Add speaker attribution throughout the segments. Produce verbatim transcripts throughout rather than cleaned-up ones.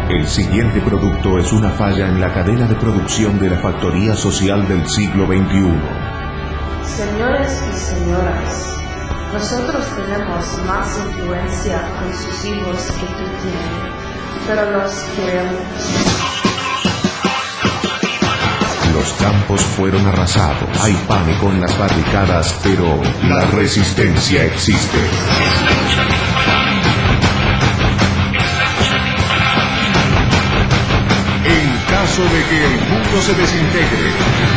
Speaker 1: El siguiente producto es una falla en la cadena de producción de la factoría social del siglo veintiuno.
Speaker 2: Señores y señoras, nosotros tenemos más influencia con sus hijos que tú tienes, pero los queremos.
Speaker 1: Los campos fueron arrasados, hay pánico en las barricadas, pero la resistencia existe. En caso de que el mundo se desintegre,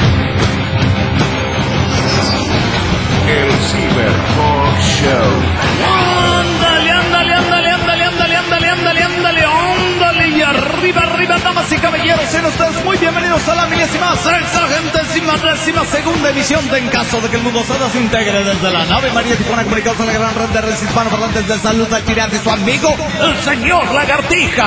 Speaker 1: el Cyber Talk Show.
Speaker 3: Ándale, ándale, ándale, ándale, ándale, ándale, ándale, ándale, ándale, y arriba, arriba, damas y caballeros, sean ustedes muy bienvenidos a la milésima, sexagentésima, décima segunda emisión de En Caso de que el Mundo se Desintegre, desde la nave María Tijuana, comunicados en la gran red de redes hispanoparlantes de Salud al Tirar de su amigo, el señor Lagartija.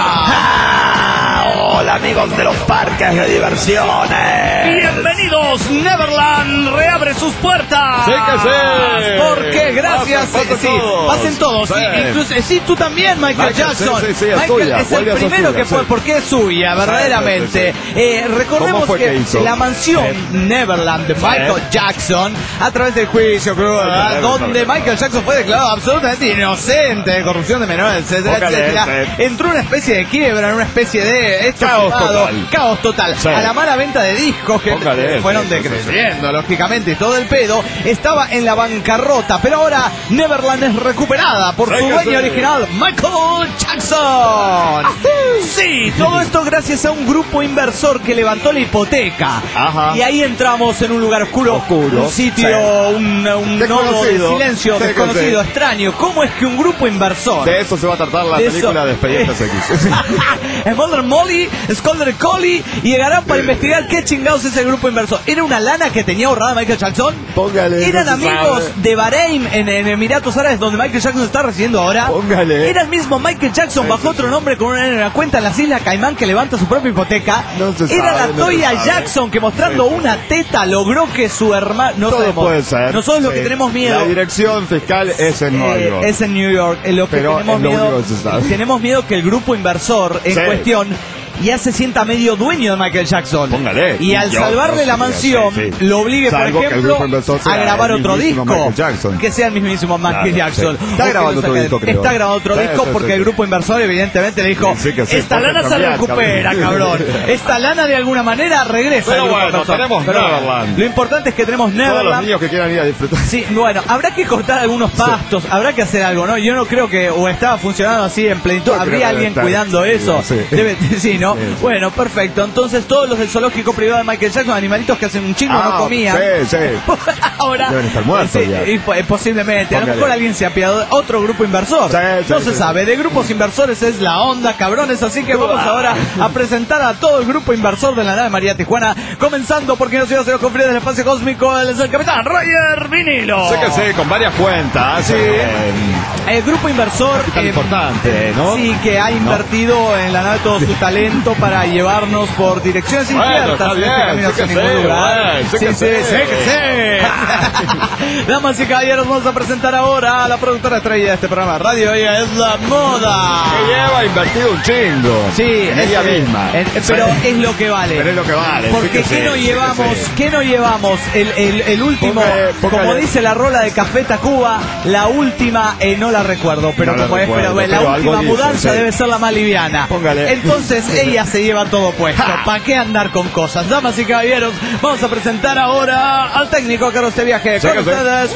Speaker 4: ¡Ah! Hola amigos de los parques de diversiones.
Speaker 3: Bienvenidos, Neverland reabre sus puertas.
Speaker 4: Sí que sí.
Speaker 3: Porque gracias,
Speaker 4: pasen, pasen
Speaker 3: sí,
Speaker 4: todos.
Speaker 3: pasen todos. Sí. Sí, incluso, sí, tú también, Michael,
Speaker 4: Michael
Speaker 3: Jackson.
Speaker 4: Sí, sí, sí, es
Speaker 3: Michael
Speaker 4: tuya.
Speaker 3: es el primero
Speaker 4: suya,
Speaker 3: que fue,
Speaker 4: sí.
Speaker 3: porque es suya, verdaderamente.
Speaker 4: Sí, sí, sí.
Speaker 3: Eh, recordemos
Speaker 4: ¿Cómo fue
Speaker 3: que,
Speaker 4: que hizo?
Speaker 3: la mansión
Speaker 4: Eh.
Speaker 3: Neverland de Michael
Speaker 4: Eh.
Speaker 3: Jackson, a través del juicio, ¿verdad? donde Michael Jackson fue declarado absolutamente inocente de corrupción de menores, etcétera,
Speaker 4: Póngale,
Speaker 3: etcétera,
Speaker 4: eh.
Speaker 3: entró en una especie de quiebra, en una especie de esto
Speaker 4: Caos
Speaker 3: privado,
Speaker 4: total.
Speaker 3: caos total,
Speaker 4: Sí.
Speaker 3: a la mala venta de discos que
Speaker 4: Póngale,
Speaker 3: fueron
Speaker 4: sí, sí,
Speaker 3: decreciendo, lógicamente, y todo el pedo, estaba en la bancarrota, pero ahora Neverland es recuperada por
Speaker 4: Sí
Speaker 3: su
Speaker 4: que
Speaker 3: dueño
Speaker 4: sí.
Speaker 3: original, Michael Jackson. Sí, todo esto gracias a un grupo inversor que levantó la hipoteca.
Speaker 4: Ajá.
Speaker 3: Y ahí entramos en un lugar oscuro,
Speaker 4: Oscuro,
Speaker 3: un sitio,
Speaker 4: sí.
Speaker 3: un, un nodo de
Speaker 4: Desconocido.
Speaker 3: silencio,
Speaker 4: Sí que
Speaker 3: desconocido,
Speaker 4: sí.
Speaker 3: extraño. ¿Cómo es que un grupo inversor?
Speaker 4: De eso se va a tratar la
Speaker 3: De
Speaker 4: película
Speaker 3: eso.
Speaker 4: de Expedientes X.
Speaker 3: Mulder Molly, Sculder Collie, y llegarán para investigar qué chingados es el grupo inversor. ¿Era una lana que tenía ahorrada Michael Jackson?
Speaker 4: Póngale.
Speaker 3: ¿Eran
Speaker 4: no se
Speaker 3: amigos
Speaker 4: sabe.
Speaker 3: de Bahrein en, en Emiratos Árabes donde Michael Jackson está residiendo ahora?
Speaker 4: Póngale.
Speaker 3: ¿Era el mismo Michael Jackson bajo otro nombre con una, una cuenta en las Islas Caimán que levanta su propia hipoteca?
Speaker 4: No se
Speaker 3: ¿Era
Speaker 4: sabe,
Speaker 3: la
Speaker 4: no
Speaker 3: Toya
Speaker 4: se sabe.
Speaker 3: Jackson que mostrando
Speaker 4: Sí.
Speaker 3: una teta logró que su hermano... No
Speaker 4: Todo
Speaker 3: sabemos.
Speaker 4: puede ser.
Speaker 3: Nosotros lo que
Speaker 4: Sí.
Speaker 3: tenemos miedo...
Speaker 4: La dirección fiscal es en Nueva
Speaker 3: Eh,
Speaker 4: York.
Speaker 3: es en New York. Eh, lo que
Speaker 4: Pero
Speaker 3: tenemos
Speaker 4: es lo
Speaker 3: miedo,
Speaker 4: único que se sabe.
Speaker 3: tenemos miedo que el grupo inversor en
Speaker 4: Sí.
Speaker 3: cuestión ya se sienta medio dueño de Michael Jackson.
Speaker 4: Póngale.
Speaker 3: Y al
Speaker 4: Yo
Speaker 3: salvarle
Speaker 4: no
Speaker 3: la
Speaker 4: sé,
Speaker 3: mansión,
Speaker 4: sí, sí.
Speaker 3: lo obligue, por
Speaker 4: Salvo que el
Speaker 3: ejemplo,
Speaker 4: grupo inversor sea
Speaker 3: a grabar
Speaker 4: el
Speaker 3: otro
Speaker 4: mismísimo
Speaker 3: disco.
Speaker 4: Michael Jackson.
Speaker 3: Que sea el mismísimo Michael
Speaker 4: Claro,
Speaker 3: Jackson.
Speaker 4: sí. Está
Speaker 3: O que
Speaker 4: grabando
Speaker 3: lo
Speaker 4: otro
Speaker 3: saque-
Speaker 4: disco, creo.
Speaker 3: Está grabando otro
Speaker 4: Sí,
Speaker 3: disco
Speaker 4: sí,
Speaker 3: porque
Speaker 4: sí,
Speaker 3: el
Speaker 4: sí.
Speaker 3: grupo inversor evidentemente le dijo,
Speaker 4: Sí, que sí,
Speaker 3: esta
Speaker 4: puede
Speaker 3: lana se
Speaker 4: cambiar,
Speaker 3: recupera,
Speaker 4: cabrón.
Speaker 3: cabrón. Esta lana de alguna manera regresa.
Speaker 4: Pero
Speaker 3: al grupo
Speaker 4: bueno,
Speaker 3: inversor.
Speaker 4: tenemos
Speaker 3: Pero bueno,
Speaker 4: Neverland.
Speaker 3: Lo importante es que tenemos
Speaker 4: Todos los
Speaker 3: Neverland.
Speaker 4: niños que quieran ir a disfrutar.
Speaker 3: Sí, bueno, habrá que cortar algunos pastos, habrá que hacer algo, ¿no? Yo no creo que o estaba funcionando así en plenitud,
Speaker 4: Yo creo
Speaker 3: habría
Speaker 4: que
Speaker 3: alguien
Speaker 4: debe estar,
Speaker 3: cuidando
Speaker 4: sí,
Speaker 3: eso.
Speaker 4: sí.
Speaker 3: Debe, sí, ¿no?
Speaker 4: Sí, sí.
Speaker 3: Bueno, perfecto. Entonces todos los del zoológico privado de Michael Jackson, animalitos que hacen un chingo
Speaker 4: Ah,
Speaker 3: no comían.
Speaker 4: sí, sí.
Speaker 3: Ahora
Speaker 4: Deben estar muertos
Speaker 3: sí,
Speaker 4: ya.
Speaker 3: y po- posiblemente, a lo
Speaker 4: Póngale.
Speaker 3: mejor alguien se apiadó de otro grupo inversor.
Speaker 4: Sí, sí,
Speaker 3: no se
Speaker 4: sí,
Speaker 3: sabe, de grupos inversores es la onda, cabrones, así que vamos ahora a presentar a todo el grupo inversor de la nave María Tijuana, comenzando porque nos iba a hacer los confíos del espacio cósmico, él es el capitán Roger Vinilo.
Speaker 4: Sé que sí, con varias cuentas.
Speaker 3: Sí.
Speaker 4: eh,
Speaker 3: El grupo inversor
Speaker 4: Tan
Speaker 3: eh,
Speaker 4: importante, ¿no?
Speaker 3: sí, que ha invertido en la nave todo su talento para llevarnos por direcciones
Speaker 4: Bueno,
Speaker 3: inciertas
Speaker 4: está
Speaker 3: en este
Speaker 4: bien,
Speaker 3: camino
Speaker 4: sé
Speaker 3: hacia
Speaker 4: que
Speaker 3: ningún
Speaker 4: sí,
Speaker 3: lugar.
Speaker 4: bueno, sé
Speaker 3: Sí,
Speaker 4: que
Speaker 3: sí,
Speaker 4: sí.
Speaker 3: sé que sí. Damas y caballeros, vamos a presentar ahora a la productora estrella de este programa de radio. Ella es la moda.
Speaker 4: que lleva invertido un chingo.
Speaker 3: Sí,
Speaker 4: en
Speaker 3: es-
Speaker 4: ella misma.
Speaker 3: eh, pero es lo que vale.
Speaker 4: Pero es lo que vale, sí
Speaker 3: Porque
Speaker 4: que
Speaker 3: ¿qué
Speaker 4: sí,
Speaker 3: no
Speaker 4: sí que
Speaker 3: llevamos?
Speaker 4: sí.
Speaker 3: ¿Qué no llevamos? El, el, el último,
Speaker 4: Póngale, póngale.
Speaker 3: como dice la rola de Café Tacuba, la última, eh, no la recuerdo, pero
Speaker 4: No la
Speaker 3: como es,
Speaker 4: recuerdo,
Speaker 3: pero, bueno, la
Speaker 4: pero
Speaker 3: última
Speaker 4: algo dice,
Speaker 3: mudanza
Speaker 4: sí.
Speaker 3: debe ser la más liviana.
Speaker 4: Póngale.
Speaker 3: Entonces ella se lleva todo puesto. ¿Para qué andar con cosas? Damas y caballeros, vamos a presentar ahora al técnico que hará este viaje.
Speaker 4: Sí
Speaker 3: Con
Speaker 4: que sí.
Speaker 3: ustedes,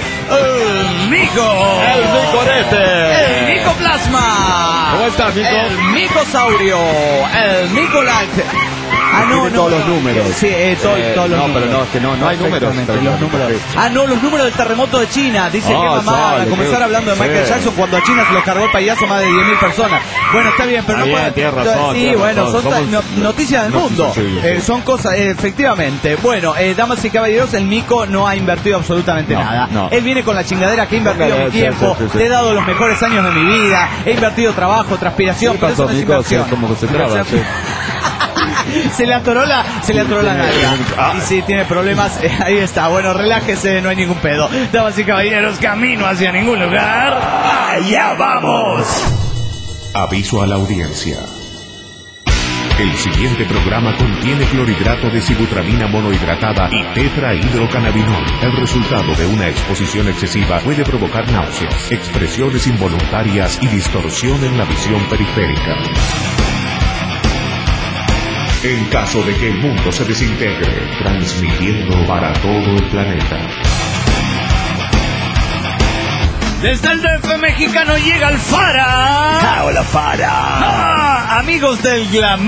Speaker 3: el Mico.
Speaker 4: El Micorete.
Speaker 3: El Micoplasma.
Speaker 4: ¿Cómo estás, Mico?
Speaker 3: El Micosaurio. El Micolac. Ah, no,
Speaker 4: Tiene
Speaker 3: no.
Speaker 4: todos los números.
Speaker 3: Sí, eh, todo-
Speaker 4: Eh,
Speaker 3: todos los
Speaker 4: no,
Speaker 3: números.
Speaker 4: pero no, es que no, no hay números.
Speaker 3: Perfectamente, los números. Ah, no, los números del terremoto de China. Dice
Speaker 4: Ah,
Speaker 3: que mamá,
Speaker 4: sale,
Speaker 3: a comenzar
Speaker 4: qué-
Speaker 3: hablando de Michael
Speaker 4: sí.
Speaker 3: Jackson cuando a China se lo cargó el payaso más de diez mil personas. Bueno, está bien, pero
Speaker 4: Está
Speaker 3: no
Speaker 4: bien,
Speaker 3: puede-
Speaker 4: tienes razón,
Speaker 3: Sí,
Speaker 4: tienes
Speaker 3: bueno,
Speaker 4: razón.
Speaker 3: son ta-
Speaker 4: Somos-
Speaker 3: no- noticias del
Speaker 4: no,
Speaker 3: mundo.
Speaker 4: sí, sí, sí.
Speaker 3: Eh, son cosas, eh, efectivamente. Bueno, eh, damas y caballeros, el Mico no ha invertido absolutamente
Speaker 4: No,
Speaker 3: nada.
Speaker 4: no.
Speaker 3: Él viene con la chingadera que he invertido
Speaker 4: Póngale,
Speaker 3: mi
Speaker 4: sí,
Speaker 3: tiempo,
Speaker 4: sí, sí, sí.
Speaker 3: te he dado los mejores años de mi vida, he invertido trabajo, transpiración,
Speaker 4: ¿Qué
Speaker 3: pero eso
Speaker 4: pasó,
Speaker 3: no es
Speaker 4: Mico?
Speaker 3: inversión.
Speaker 4: Sí, como que se traba, sí.
Speaker 3: Se le atoró la, se le atoró la
Speaker 4: tiene-
Speaker 3: nalga.
Speaker 4: ah.
Speaker 3: Y si tiene problemas, eh, ahí está. Bueno, relájese, no hay ningún pedo. Damas y caballeros, camino hacia ningún lugar. ¡Allá vamos!
Speaker 1: Aviso a la audiencia. El siguiente programa contiene clorhidrato de sibutramina monohidratada y tetrahidrocannabinol. El resultado de una exposición excesiva puede provocar náuseas, expresiones involuntarias y distorsión en la visión periférica. En caso de que el mundo se desintegre, transmitiendo para todo el planeta.
Speaker 3: Desde el D F mexicano llega el Fara.
Speaker 4: ¡Ah, hola, Fara!
Speaker 3: Ah, amigos del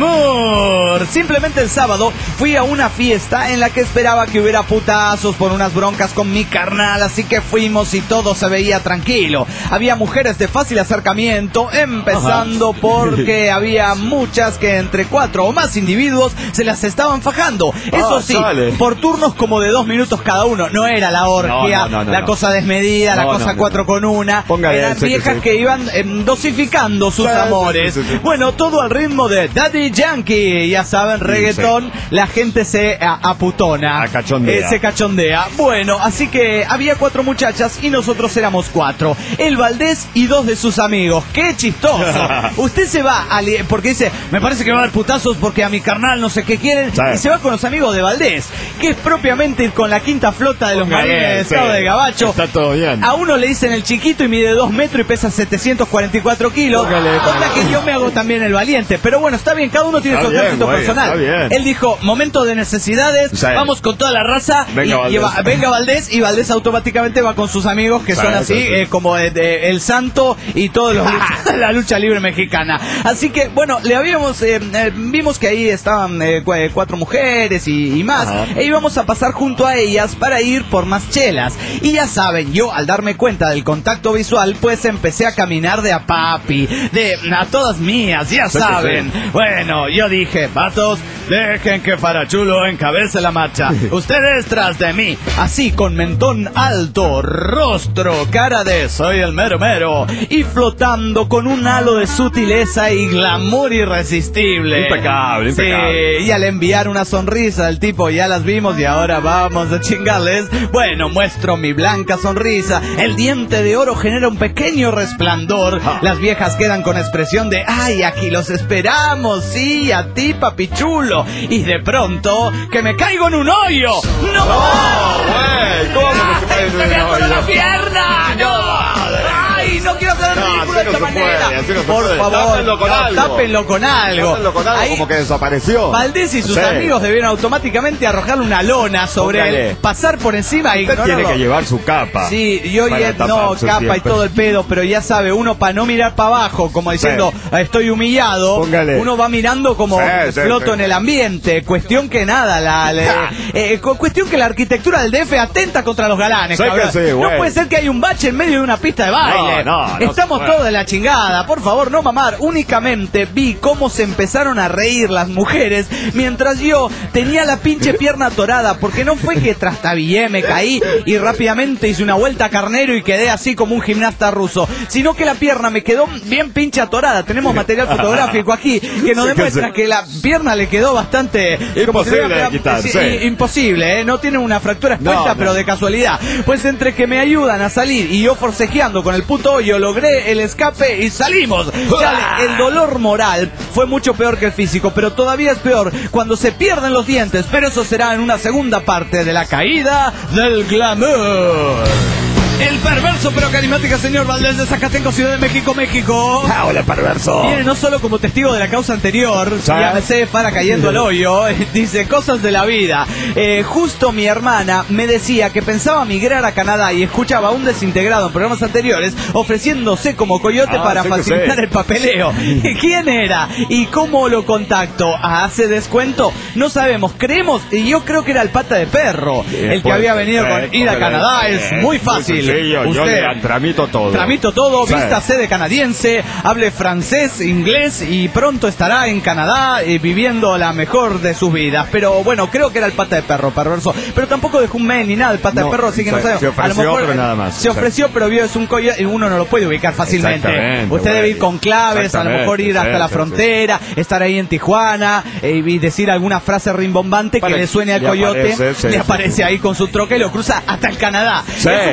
Speaker 3: glamour. Simplemente el sábado fui a una fiesta en la que esperaba que hubiera putazos por unas broncas con mi carnal, así que fuimos y todo se veía tranquilo. Había mujeres de fácil acercamiento, empezando Ajá. porque había muchas que entre cuatro o más individuos se las estaban fajando. Eso ah, sí, sale. por turnos como de dos minutos cada uno. No era la orgia, no, no, no, la no. cosa desmedida, no, la cosa no, no, cuatro no. con una. Póngale, eran sí, viejas sí. que iban eh, dosificando sus sí, amores. Sí, sí, sí. Bueno, todo al ritmo de Daddy Yankee. Ya saben, reggaetón, sí, sí. la gente se a, aputona. A cachondea. Eh, se cachondea. Bueno, así que había cuatro muchachas y nosotros éramos cuatro. El Valdés y dos de sus amigos. ¡Qué chistoso! Usted se va a li- porque dice, me parece que va a haber putazos porque a mi carnal no sé qué quieren. Sí. Y se va con los amigos de Valdés, que es propiamente ir con la quinta flota de los marines del estado sí. de Gabacho. Está todo bien. A uno le dicen el chiquito y mide dos metros y pesa setecientos cuarenta y cuatro kilos. Cosa que yo me hago también el valiente. Pero bueno, está bien, cada uno tiene está su ejército personal. Él dijo, momento de necesidades, sí. vamos con toda la raza. Venga, y, y va, venga Valdés, y Valdés automáticamente va con sus amigos que sí, son así, sí, sí. Eh, como de, de El Santo y todos los lucha, la lucha libre mexicana. Así que, bueno, le habíamos, eh, eh, vimos que ahí estaban eh, cuatro mujeres y, y más. Ajá. E íbamos a pasar junto a ellas para ir por más chelas. Y ya saben, yo al darme cuenta del contacto visual, pues empecé a caminar de a papi, de a todas mías, ya saben. Bueno, yo dije, vatos, dejen que Farachulo encabece la marcha. Ustedes tras de mí, así con mentón alto, rostro, cara de soy el mero mero, y flotando con un halo de sutileza y glamour irresistible. Impecable, impecable. Sí, y al enviar una sonrisa al tipo, ya las vimos y ahora vamos a chingarles. Bueno, muestro mi blanca sonrisa, el diente de oro genera un pequeño resplandor. Las viejas quedan con expresión de ay, aquí los esperamos, sí, a ti papichulo. Y de pronto, que me caigo en un hoyo. ¡No! ¡Oh, güey! ¿Cómo que se cae en un hoyo? ¡La pierna! ¡No! ¡Ay, no quiero hacer el ridículo de esta manera! Por favor, tápenlo con algo. Tápenlo con algo. Tápenlo con algo, como que desapareció. Valdés y sus sí. amigos debieron automáticamente arrojarle una lona sobre Póngale. él, pasar por encima y ignorarlo. Tiene que llevar su capa. Sí, yo ya no, capa tiempo. y todo el pedo, pero ya sabe, uno para no mirar para abajo, como diciendo, sí. estoy humillado, Póngale. uno va mirando como sí, floto sí, en sí. el ambiente. Cuestión que nada, la, la eh, cuestión que la arquitectura del D F atenta contra los galanes. Sí sí, no puede ser que haya un bache en medio de una pista de baile. No, no, Estamos no todos de la chingada. Por favor, no mamar. Únicamente vi cómo se empezaron a reír las mujeres mientras yo tenía la pinche pierna atorada, porque no fue que trastabillé, me caí y rápidamente hice una vuelta a carnero y quedé así como un gimnasta ruso, sino que la pierna me quedó bien pinche atorada. Tenemos material fotográfico aquí que nos demuestra que la pierna le quedó bastante imposible de quitar, sí. imposible, ¿eh? No tiene una fractura expuesta, no, no. pero de casualidad. Pues entre que me ayudan a salir y yo forcejeando con el puto hoyo, logré el escape y salimos. Chale, el dolor moral fue mucho peor que el físico, pero todavía es peor cuando se pierden los dientes, pero eso será en una segunda parte de la caída del glamour. El perverso pero carismática señor Valdés de Zacatenco, Ciudad de México, México. Ah, hola, perverso. Viene no solo como testigo de la causa anterior, ya me sé, Fara cayendo al hoyo, dice cosas de la vida. Eh, justo mi hermana me decía que pensaba migrar a Canadá y escuchaba a un desintegrado en programas anteriores ofreciéndose como coyote ah, para facilitar el papeleo. ¿Quién era? ¿Y cómo lo contacto? ¿Hace descuento? No sabemos, creemos, y yo creo que era el Pata de Perro, Bien, el que había venido con ir a Canadá. Es muy fácil. Sí, yo, yo le tramito todo. Tramito todo, sí. Vístase de canadiense, hable francés, inglés y pronto estará en Canadá eh, viviendo la mejor de sus vidas. Pero bueno, creo que era el Pata de Perro, perverso. Pero tampoco dejó un mail ni nada el Pata no, de Perro, así que no sabemos. Se ofreció, a lo mejor, pero nada más. Se ofreció, pero vio, es un coyo y uno no lo puede ubicar fácilmente. Usted debe ir con claves, a lo mejor ir hasta la frontera, estar ahí en Tijuana eh, y decir alguna frase rimbombante Para que le suene al le coyote. Aparece, sí, le sí, aparece sí. ahí con su troca y lo cruza hasta el Canadá. Sí. Es un viaje largo.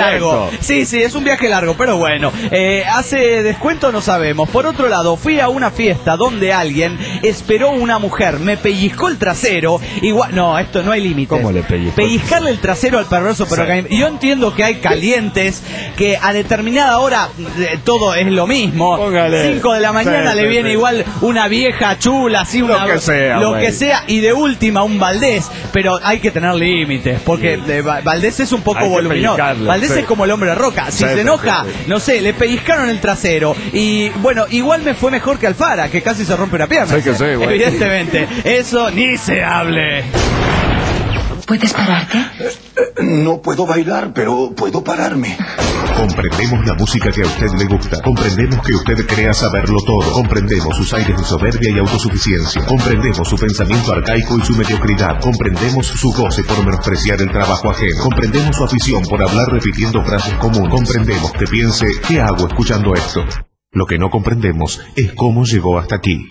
Speaker 3: largo. Sí, sí, es un viaje largo, pero bueno. Eh, ¿Hace descuento? No sabemos. Por otro lado, fui a una fiesta donde alguien esperó una mujer, me pellizcó el trasero. Igual, no, esto no hay límites.
Speaker 4: ¿Cómo le pellizcó?
Speaker 3: Pellizcarle el trasero al perverso, pero sí. Yo entiendo que hay calientes, que a determinada hora eh, todo es lo mismo.
Speaker 4: Póngale.
Speaker 3: cinco de la mañana
Speaker 4: Sí,
Speaker 3: le
Speaker 4: sí,
Speaker 3: viene
Speaker 4: sí.
Speaker 3: igual una vieja chula, así una,
Speaker 4: Lo que sea,
Speaker 3: lo
Speaker 4: güey.
Speaker 3: que sea, y de última un Valdés, pero hay que tener límites, porque
Speaker 4: Sí.
Speaker 3: eh, Va- Valdés es un poco
Speaker 4: Hay que
Speaker 3: voluminoso.
Speaker 4: pellizcarle,
Speaker 3: Valdés
Speaker 4: sí.
Speaker 3: es como el hombre de roca. Si
Speaker 4: Sí,
Speaker 3: se
Speaker 4: sí,
Speaker 3: enoja,
Speaker 4: sí, sí.
Speaker 3: no sé, le pellizcaron el trasero. Y bueno, igual me fue mejor que Alfara, que casi se rompe una pierna.
Speaker 4: Sí que sí, güey.
Speaker 3: Evidentemente, eso ni se hable.
Speaker 5: ¿Puedes pararte?
Speaker 6: No puedo bailar, pero puedo pararme.
Speaker 1: Comprendemos la música que a usted le gusta. Comprendemos que usted crea saberlo todo. Comprendemos sus aires de soberbia y autosuficiencia. Comprendemos su pensamiento arcaico y su mediocridad. Comprendemos su goce por menospreciar el trabajo ajeno. Comprendemos su afición por hablar repitiendo frases comunes. Comprendemos que piense, ¿qué hago escuchando esto? Lo que no comprendemos es cómo llegó hasta aquí.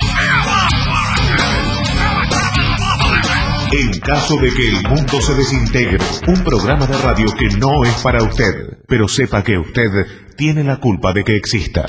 Speaker 1: En caso de que el mundo se desintegre, un programa de radio que no es para usted, pero sepa que usted tiene la culpa de que exista.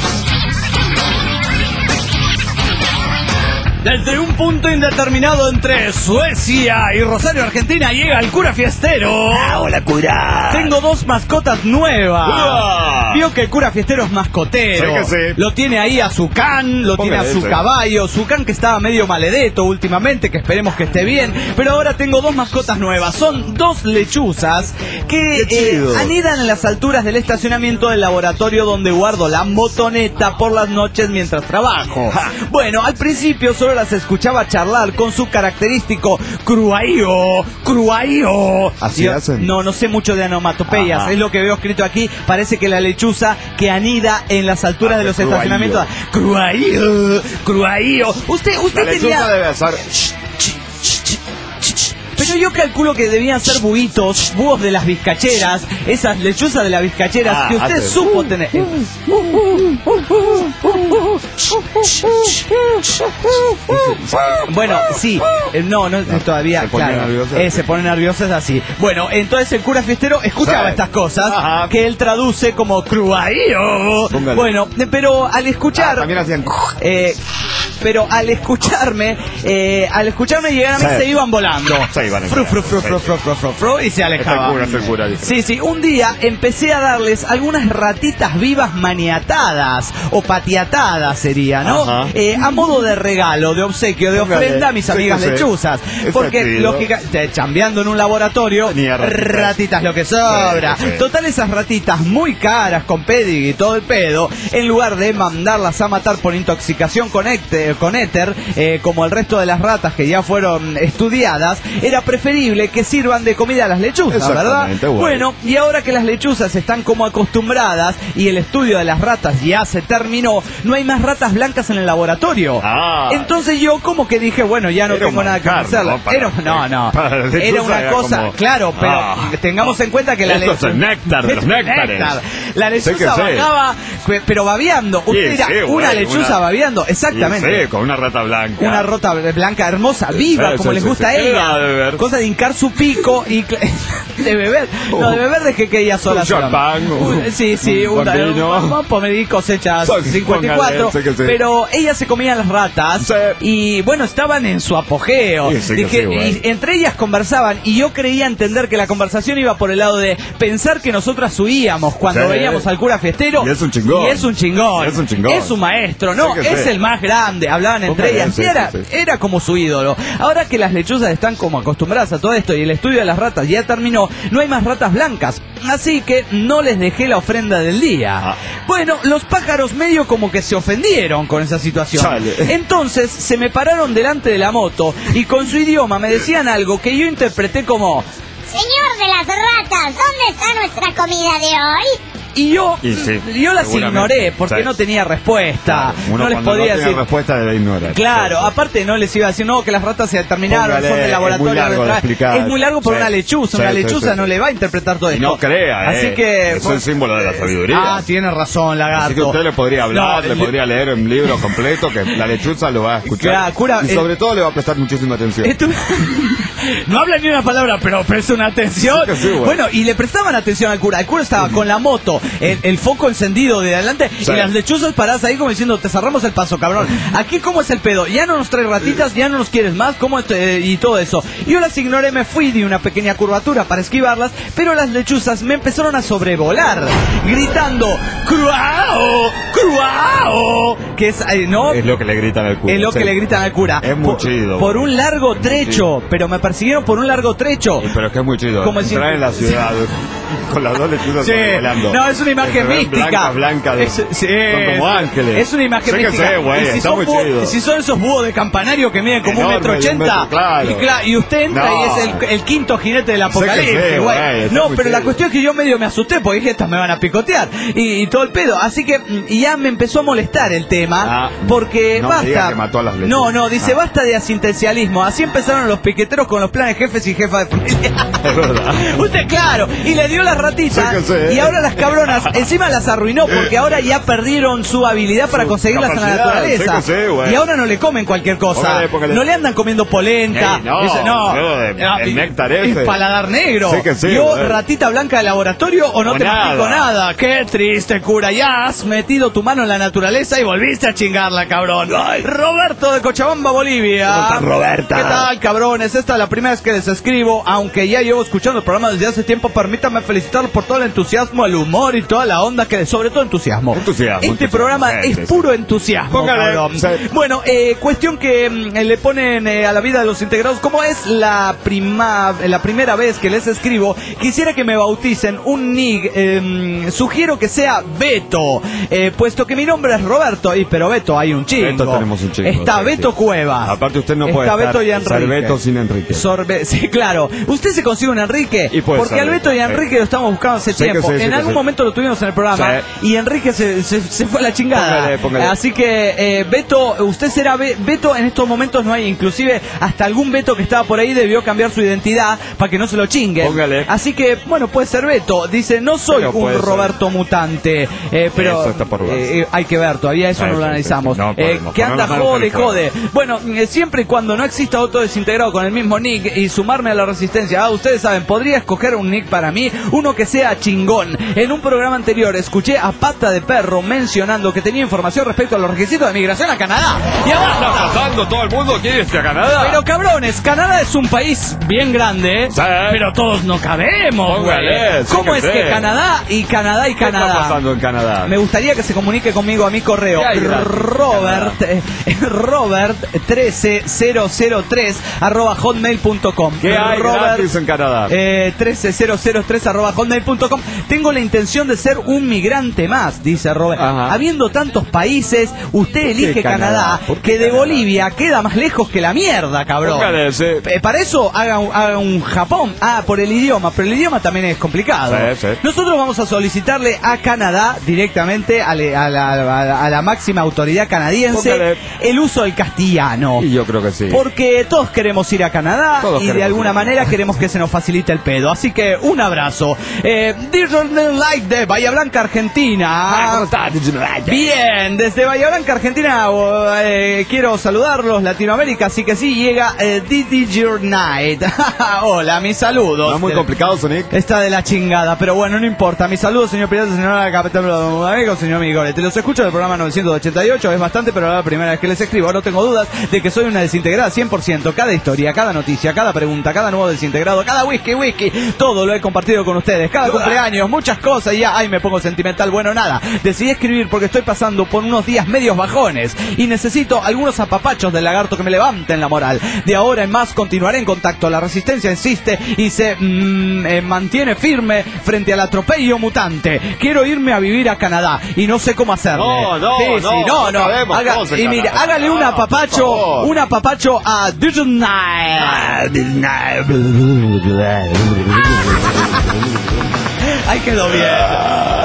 Speaker 3: Desde un punto indeterminado entre Suecia y Rosario, Argentina, llega el cura fiestero.
Speaker 4: Ah, hola, cura.
Speaker 3: Tengo dos mascotas nuevas.
Speaker 4: ¡Uah!
Speaker 3: Vio que el cura fiestero es mascotero.
Speaker 4: Sí que sí.
Speaker 3: Lo tiene ahí a su can, lo tiene a
Speaker 4: Póngale
Speaker 3: su
Speaker 4: ese.
Speaker 3: caballo. Su can que estaba medio maledeto últimamente, que esperemos que esté bien. Pero ahora tengo dos mascotas nuevas. Son dos lechuzas que
Speaker 4: Qué
Speaker 3: eh,
Speaker 4: chido.
Speaker 3: anidan en las alturas del estacionamiento del laboratorio donde guardo la motoneta por las noches mientras trabajo.
Speaker 4: Ja.
Speaker 3: Bueno, al principio solo las escuchaba charlar con su característico cruaío, cruaío.
Speaker 4: ¿Así
Speaker 3: Yo-
Speaker 4: hacen?
Speaker 3: No, no sé mucho de onomatopeyas,
Speaker 4: Ajá.
Speaker 3: es lo que veo escrito aquí. Parece que la lechuza que anida en las alturas
Speaker 4: Ah,
Speaker 3: de los
Speaker 4: cruaío.
Speaker 3: estacionamientos. Cruaío, cruaío. Usted, usted
Speaker 4: La
Speaker 3: tenía...
Speaker 4: lechuza debe estar...
Speaker 3: Pero yo calculo que debían ser buitos, búhos de las bizcacheras, esas lechuzas de las bizcacheras
Speaker 4: Ah,
Speaker 3: que usted
Speaker 4: hace-
Speaker 3: supo tener. Bueno, sí, eh, no, no, todavía,
Speaker 4: se pone
Speaker 3: claro,
Speaker 4: nerviosa.
Speaker 3: eh, se pone nerviosas así. Bueno, entonces el cura fiestero escuchaba
Speaker 4: Sí.
Speaker 3: estas cosas
Speaker 4: Ajá.
Speaker 3: que él traduce como cruaío.
Speaker 4: Póngale.
Speaker 3: Bueno, eh, pero al escuchar,
Speaker 4: Ah, también hacían...
Speaker 3: eh, pero al escucharme, eh, al escucharme llegar a mí
Speaker 4: Sí.
Speaker 3: se iban volando.
Speaker 4: Se iban
Speaker 3: Fru, fru, fru,
Speaker 4: sí.
Speaker 3: fru, fru, fru, fru, fru, y se alejaban.
Speaker 4: Es el cura, es el cura, dice.
Speaker 3: Sí, sí, un día empecé a darles algunas ratitas vivas maniatadas o patiatadas sería, ¿no?
Speaker 4: Ajá.
Speaker 3: Eh, a modo de regalo, de obsequio, de
Speaker 4: Póngale.
Speaker 3: ofrenda a mis
Speaker 4: Sí,
Speaker 3: amigas
Speaker 4: sí.
Speaker 3: lechuzas.
Speaker 4: Está
Speaker 3: Porque,
Speaker 4: chido.
Speaker 3: lógica, te- chambeando en un laboratorio,
Speaker 4: Tenía ratitas.
Speaker 3: ratitas lo que sobra.
Speaker 4: Sí, sí.
Speaker 3: Total, esas ratitas muy caras, con pedigree y todo el pedo, en lugar de mandarlas a matar por intoxicación con, éter, con éter, eh, como el resto de las ratas que ya fueron estudiadas, era preferible que sirvan de comida a las lechuzas, ¿verdad?
Speaker 4: Exactamente, bueno.
Speaker 3: Bueno, y ahora que las lechuzas están como acostumbradas y el estudio de las ratas ya se terminó, no hay más ratas blancas en el laboratorio.
Speaker 4: Ah.
Speaker 3: Entonces yo como que dije, bueno, ya no
Speaker 4: Era
Speaker 3: tengo
Speaker 4: un
Speaker 3: nada que
Speaker 4: manjar,
Speaker 3: hacerla.
Speaker 4: ¿no? Para-
Speaker 3: Era- no, no.
Speaker 4: para la lechuza
Speaker 3: Era una
Speaker 4: era
Speaker 3: cosa,
Speaker 4: como-
Speaker 3: claro, pero
Speaker 4: Ah.
Speaker 3: tengamos en cuenta que la
Speaker 4: Esto es
Speaker 3: lechuza...
Speaker 4: el néctar de los
Speaker 3: Es
Speaker 4: néctares.
Speaker 3: néctar. La
Speaker 4: Sí que
Speaker 3: lechuza
Speaker 4: sí.
Speaker 3: bajaba, pe- pero babeando. Usted
Speaker 4: Sí,
Speaker 3: dirá,
Speaker 4: sí,
Speaker 3: una
Speaker 4: güey,
Speaker 3: lechuza
Speaker 4: una-
Speaker 3: babeando, exactamente.
Speaker 4: Sí, con una rata blanca.
Speaker 3: Una rota blanca hermosa, viva,
Speaker 4: Sí,
Speaker 3: como
Speaker 4: sí,
Speaker 3: les
Speaker 4: sí,
Speaker 3: gusta
Speaker 4: sí.
Speaker 3: a ella.
Speaker 4: Era de beber.
Speaker 3: Cosa de hincar su pico y cl- de beber. No, de beber dejé que ella sola.
Speaker 4: Un
Speaker 3: sola.
Speaker 4: champán, un-
Speaker 3: Un- Sí, sí,
Speaker 4: un
Speaker 3: una,
Speaker 4: bambino.
Speaker 3: un- pomedí cosechas
Speaker 4: Póngale,
Speaker 3: cincuenta y cuatro.
Speaker 4: sí que sí.
Speaker 3: Pero ella se comía las ratas
Speaker 4: Sí.
Speaker 3: y bueno, estaban en su apogeo.
Speaker 4: Sí, sí que
Speaker 3: Dije,
Speaker 4: sí, güey.
Speaker 3: y entre ellas conversaban y yo creía entender que la conversación iba por el lado de pensar que nosotras huíamos cuando
Speaker 4: Sí.
Speaker 3: veíamos al cura fiestero.
Speaker 4: Y es un chingón.
Speaker 3: Y es un chingón.
Speaker 4: Y es un chingón.
Speaker 3: Es un maestro, ¿no?
Speaker 4: Sí que
Speaker 3: es
Speaker 4: sí.
Speaker 3: el más grande. Hablaban entre
Speaker 4: Póngale,
Speaker 3: ellas.
Speaker 4: sí,
Speaker 3: y era,
Speaker 4: sí, sí.
Speaker 3: era como su ídolo. Ahora que las lechuzas están como acostumbradas a todo esto y el estudio de las ratas ya terminó, no hay más ratas blancas. Así que no les dejé la ofrenda del día.
Speaker 4: Ah.
Speaker 3: Bueno, los pájaros medio como que se ofendieron con esa situación.
Speaker 4: Chale.
Speaker 3: Entonces se me pararon delante de la moto y con su idioma me decían algo que yo interpreté como...
Speaker 7: Señor de las ratas, ¿dónde está nuestra comida de hoy?
Speaker 3: Y yo,
Speaker 4: Y sí,
Speaker 3: yo las
Speaker 4: seguramente.
Speaker 3: ignoré porque
Speaker 4: Sí.
Speaker 3: no tenía respuesta.
Speaker 4: Uno
Speaker 3: no les
Speaker 4: cuando
Speaker 3: podía
Speaker 4: no tiene
Speaker 3: decir...
Speaker 4: respuesta debe ignorar.
Speaker 3: Claro,
Speaker 4: Sí, sí.
Speaker 3: aparte no les iba a decir, no, que las ratas se terminaron,
Speaker 4: Póngale,
Speaker 3: son del
Speaker 4: es
Speaker 3: laboratorio.
Speaker 4: muy largo de
Speaker 3: tra-
Speaker 4: explicar.
Speaker 3: Es muy largo por
Speaker 4: Sí,
Speaker 3: una lechuza,
Speaker 4: sí,
Speaker 3: una
Speaker 4: sí,
Speaker 3: lechuza
Speaker 4: sí,
Speaker 3: no
Speaker 4: sí.
Speaker 3: le va a interpretar todo
Speaker 4: Y
Speaker 3: esto.
Speaker 4: no crea,
Speaker 3: Así
Speaker 4: eh.
Speaker 3: que...
Speaker 4: Es el símbolo de la sabiduría.
Speaker 3: Ah, tiene razón, lagarto.
Speaker 4: Así que usted le podría hablar,
Speaker 3: No,
Speaker 4: le podría leer un libro completo que la lechuza lo va a escuchar.
Speaker 3: Claro, cura,
Speaker 4: y
Speaker 3: eh,
Speaker 4: sobre todo le va a prestar muchísima atención.
Speaker 3: Estuve, no habla ni una palabra, pero presta una atención.
Speaker 8: Sí, sí, bueno.
Speaker 3: Bueno, y le prestaban atención al cura. El cura estaba con la moto, el, el foco encendido de adelante, sí. Y las lechuzas paradas ahí como diciendo, te cerramos el paso, cabrón. Aquí, ¿cómo es el pedo? Ya no nos traes ratitas, ya no nos quieres más, ¿cómo es, eh, y todo eso? Yo las ignoré, me fui de una pequeña curvatura para esquivarlas, pero las lechuzas me empezaron a sobrevolar, gritando, ¡cruao! ¡cruao! Que es, eh, ¿no?
Speaker 8: Es lo que le gritan al cura.
Speaker 3: Es lo
Speaker 8: sí.
Speaker 3: que le gritan al cura.
Speaker 8: Es muy
Speaker 3: por,
Speaker 8: chido.
Speaker 3: Por un largo trecho, pero me persiguieron por un largo trecho.
Speaker 8: Sí, pero es que es muy chido.
Speaker 3: Como
Speaker 8: Entrar
Speaker 3: decir-
Speaker 8: en la ciudad con las dos lechuzas
Speaker 3: Sí.
Speaker 8: volando.
Speaker 3: No, es una imagen mística.
Speaker 8: Blancas, blancas.
Speaker 3: Es, sí,
Speaker 8: son como ángeles.
Speaker 3: Es una imagen
Speaker 8: sé
Speaker 3: mística.
Speaker 8: Que sé, güey,
Speaker 3: y si
Speaker 8: está
Speaker 3: son,
Speaker 8: muy
Speaker 3: búho-
Speaker 8: chido.
Speaker 3: si son esos búhos de campanario que miden como
Speaker 8: Enorme,
Speaker 3: un metro
Speaker 8: de un
Speaker 3: ochenta,
Speaker 8: metro, claro.
Speaker 3: y, claro, y usted entra
Speaker 8: No.
Speaker 3: y es el, el quinto jinete del
Speaker 8: Sé que
Speaker 3: apocalipsis,
Speaker 8: sé,
Speaker 3: güey.
Speaker 8: güey, está
Speaker 3: No,
Speaker 8: muy
Speaker 3: pero la
Speaker 8: chido.
Speaker 3: cuestión es que yo medio me asusté porque dije, estas me van a picotear. Y, y todo el pedo. Así que mm, y ya me empezó a molestar el tema.
Speaker 8: Ah,
Speaker 3: porque
Speaker 8: no me
Speaker 3: basta.
Speaker 8: digas que mató a las lechuzas.
Speaker 3: No, no, dice,
Speaker 8: Ah.
Speaker 3: basta de asistencialismo. Así empezaron los piqueteros con los planes jefes y jefas de familia.
Speaker 8: Es verdad.
Speaker 3: Usted, claro, y le dio las ratitas.
Speaker 8: Sí que sé.
Speaker 3: Y ahora las cabronas, encima las arruinó porque ahora ya perdieron su habilidad para
Speaker 8: Su
Speaker 3: conseguirlas en la
Speaker 8: capacidad,
Speaker 3: naturaleza.
Speaker 8: sí que sé, güey.
Speaker 3: Y ahora no le comen cualquier cosa.
Speaker 8: Póngale, póngale.
Speaker 3: No le andan comiendo polenta.
Speaker 8: Ey, no,
Speaker 3: Dice, no,
Speaker 8: yo de-
Speaker 3: Ah,
Speaker 8: el
Speaker 3: y-
Speaker 8: néctar
Speaker 3: es
Speaker 8: ese.
Speaker 3: paladar negro.
Speaker 8: Sí que sí,
Speaker 3: Yo,
Speaker 8: güey.
Speaker 3: ratita blanca de laboratorio o no
Speaker 8: O
Speaker 3: te
Speaker 8: nada.
Speaker 3: mastico nada. Qué triste, cura. Ya has metido tu mano en la naturaleza y volviste a chingarla, cabrón. Roberto de Cochabamba, Bolivia.
Speaker 8: ¿Cómo estás, Roberta?
Speaker 3: ¿Qué tal, cabrones? Esta es la primera vez que les escribo, aunque ya llevo escuchando el programa desde hace tiempo. Permítanme felicitarlos por todo el entusiasmo, el humor y toda la onda que, sobre todo entusiasmo.
Speaker 8: Entusiasmo,
Speaker 3: Este
Speaker 8: entusiasmo,
Speaker 3: programa
Speaker 8: sí,
Speaker 3: es
Speaker 8: sí,
Speaker 3: puro entusiasmo,
Speaker 8: Póngale,
Speaker 3: cabrón.
Speaker 8: sí.
Speaker 3: Bueno, eh, cuestión que mm, le ponen eh, a la vida de los integrados. Como es la prima, la primera vez que les escribo, quisiera que me bauticen un nick. Eh, sugiero que sea Beto, eh, puesto que mi nombre es Roberto. Y pero Beto hay un chingo.
Speaker 8: Beto tenemos un chingo,
Speaker 3: Está
Speaker 8: sí,
Speaker 3: Beto
Speaker 8: sí.
Speaker 3: Cuevas.
Speaker 8: Aparte usted no
Speaker 3: Está
Speaker 8: puede
Speaker 3: Beto y
Speaker 8: estar- ser
Speaker 3: Enrique.
Speaker 8: Beto sin Enrique.
Speaker 3: Sorbe- sí, claro. Usted se consigue un Enrique.
Speaker 8: Y puede
Speaker 3: porque
Speaker 8: ser
Speaker 3: al Beto y a
Speaker 8: Beto,
Speaker 3: Enrique lo estamos buscando hace
Speaker 8: Sí que
Speaker 3: tiempo.
Speaker 8: sí, sí
Speaker 3: en
Speaker 8: que
Speaker 3: algún
Speaker 8: sí.
Speaker 3: momento lo tuvimos en el programa.
Speaker 8: Sí.
Speaker 3: Y Enrique se, se, se fue a la chingada.
Speaker 8: Póngale, póngale.
Speaker 3: Así que, eh, Beto, usted será Be- Beto. En estos momentos no hay. Inclusive, hasta algún Beto que estaba por ahí debió cambiar su identidad para que no se lo chinguen.
Speaker 8: Póngale.
Speaker 3: Así que, bueno, puede ser Beto. Dice, no soy
Speaker 8: Pero
Speaker 3: un
Speaker 8: puede ser.
Speaker 3: Roberto mutante. eh, pero
Speaker 8: Eso está por verse.
Speaker 3: eh, hay que ver, todavía eso
Speaker 8: Sí,
Speaker 3: no lo
Speaker 8: sí,
Speaker 3: analizamos.
Speaker 8: sí, sí. No
Speaker 3: Eh,
Speaker 8: podemos
Speaker 3: que
Speaker 8: poner
Speaker 3: anda
Speaker 8: las manos en
Speaker 3: jode,
Speaker 8: el fuego.
Speaker 3: jode. Bueno, eh, siempre y cuando no exista otro desintegrado con el mismo nick y sumarme a la resistencia. Ah, ustedes saben, podría escoger un nick para mí, uno que sea chingón. En un programa anterior escuché a Pata de Perro mencionando que tenía información respecto a los requisitos de migración a Canadá. Y
Speaker 8: ¿Qué
Speaker 3: abajo.
Speaker 8: está pasando? ¿Todo el mundo quiere irse a Canadá?
Speaker 3: Pero cabrones, Canadá es un país bien grande, ¿eh?
Speaker 8: Sí.
Speaker 3: Pero todos no cabemos, güey.
Speaker 8: Póngale, sí
Speaker 3: ¿Cómo
Speaker 8: que
Speaker 3: es
Speaker 8: sí.
Speaker 3: que Canadá y Canadá y
Speaker 8: ¿Qué está
Speaker 3: Canadá?
Speaker 8: pasando en Canadá?
Speaker 3: Me gustaría que se comunique conmigo a mi correo
Speaker 8: ¿Qué hay gratis en
Speaker 3: Robert eh, Robert trece cero cero tres arroba hotmail punto com.
Speaker 8: ¿Qué hay
Speaker 3: Robert
Speaker 8: gratis en Canadá?
Speaker 3: eh, trece cero cero tres arroba hotmail punto com. Tengo la intención de ser un migrante más, dice Robert.
Speaker 8: Ajá.
Speaker 3: Habiendo tantos países, usted elige
Speaker 8: Canadá?
Speaker 3: Canadá,
Speaker 8: ¿Por qué
Speaker 3: que de
Speaker 8: Canadá?
Speaker 3: Bolivia queda más lejos que la mierda, cabrón.
Speaker 8: Póngale, sí.
Speaker 3: Eh, para eso haga un, haga un Japón. Ah, por el idioma, pero el idioma también es complicado.
Speaker 8: Sí, sí.
Speaker 3: Nosotros vamos a solicitarle a Canadá directamente a, le- a la, a la- a la máxima autoridad canadiense
Speaker 8: Póngale.
Speaker 3: el uso del castellano.
Speaker 8: Y yo creo que sí.
Speaker 3: Porque todos queremos ir a Canadá
Speaker 8: Todos
Speaker 3: y de
Speaker 8: queremos
Speaker 3: alguna
Speaker 8: ir a
Speaker 3: manera
Speaker 8: Canadá.
Speaker 3: queremos que se nos facilite el pedo. Así que un abrazo. Eh, Digital Light de Bahía Blanca, Argentina.
Speaker 8: ¿Cómo está?
Speaker 3: Bien, desde Bahía Blanca, Argentina, eh, quiero saludarlos, Latinoamérica, así que sí, llega eh, Didi Your Night. Hola, mis saludos.
Speaker 8: No es muy complicado, Sonic.
Speaker 3: Está de la chingada, pero bueno, no importa. Mis saludos, señor Pirata, señora Capitán, amigo, señor Migore. Te los escucho del programa novecientos ochenta y ocho, es bastante, pero la primera vez que les escribo. No tengo dudas de que soy una desintegrada cien por ciento. Cada historia, cada noticia, cada pregunta, cada nuevo desintegrado, cada whisky, whisky, todo lo he compartido con ustedes. Cada cumpleaños, muchas cosas y ya, ay, me pongo sentimental. Bueno, nada, decidí escribir porque estoy pasando por unos días medios bajones y necesito algunos apapachos del lagarto que me levanten la moral. De ahora en más continuaré en contacto. La resistencia insiste y se mm, eh, mantiene firme frente al atropello mutante. Quiero irme a vivir a Canadá y no sé cómo hacerlo.
Speaker 8: No, no,
Speaker 3: sí,
Speaker 8: no,
Speaker 3: sí, no,
Speaker 8: no
Speaker 3: no.
Speaker 8: sabemos
Speaker 3: Haga-
Speaker 8: cómo se
Speaker 3: y mire,
Speaker 8: Canadá.
Speaker 3: hágale un
Speaker 8: No,
Speaker 3: apapacho,
Speaker 8: por favor.
Speaker 3: un apapacho a Digital Night. Ahí quedó bien. Hola,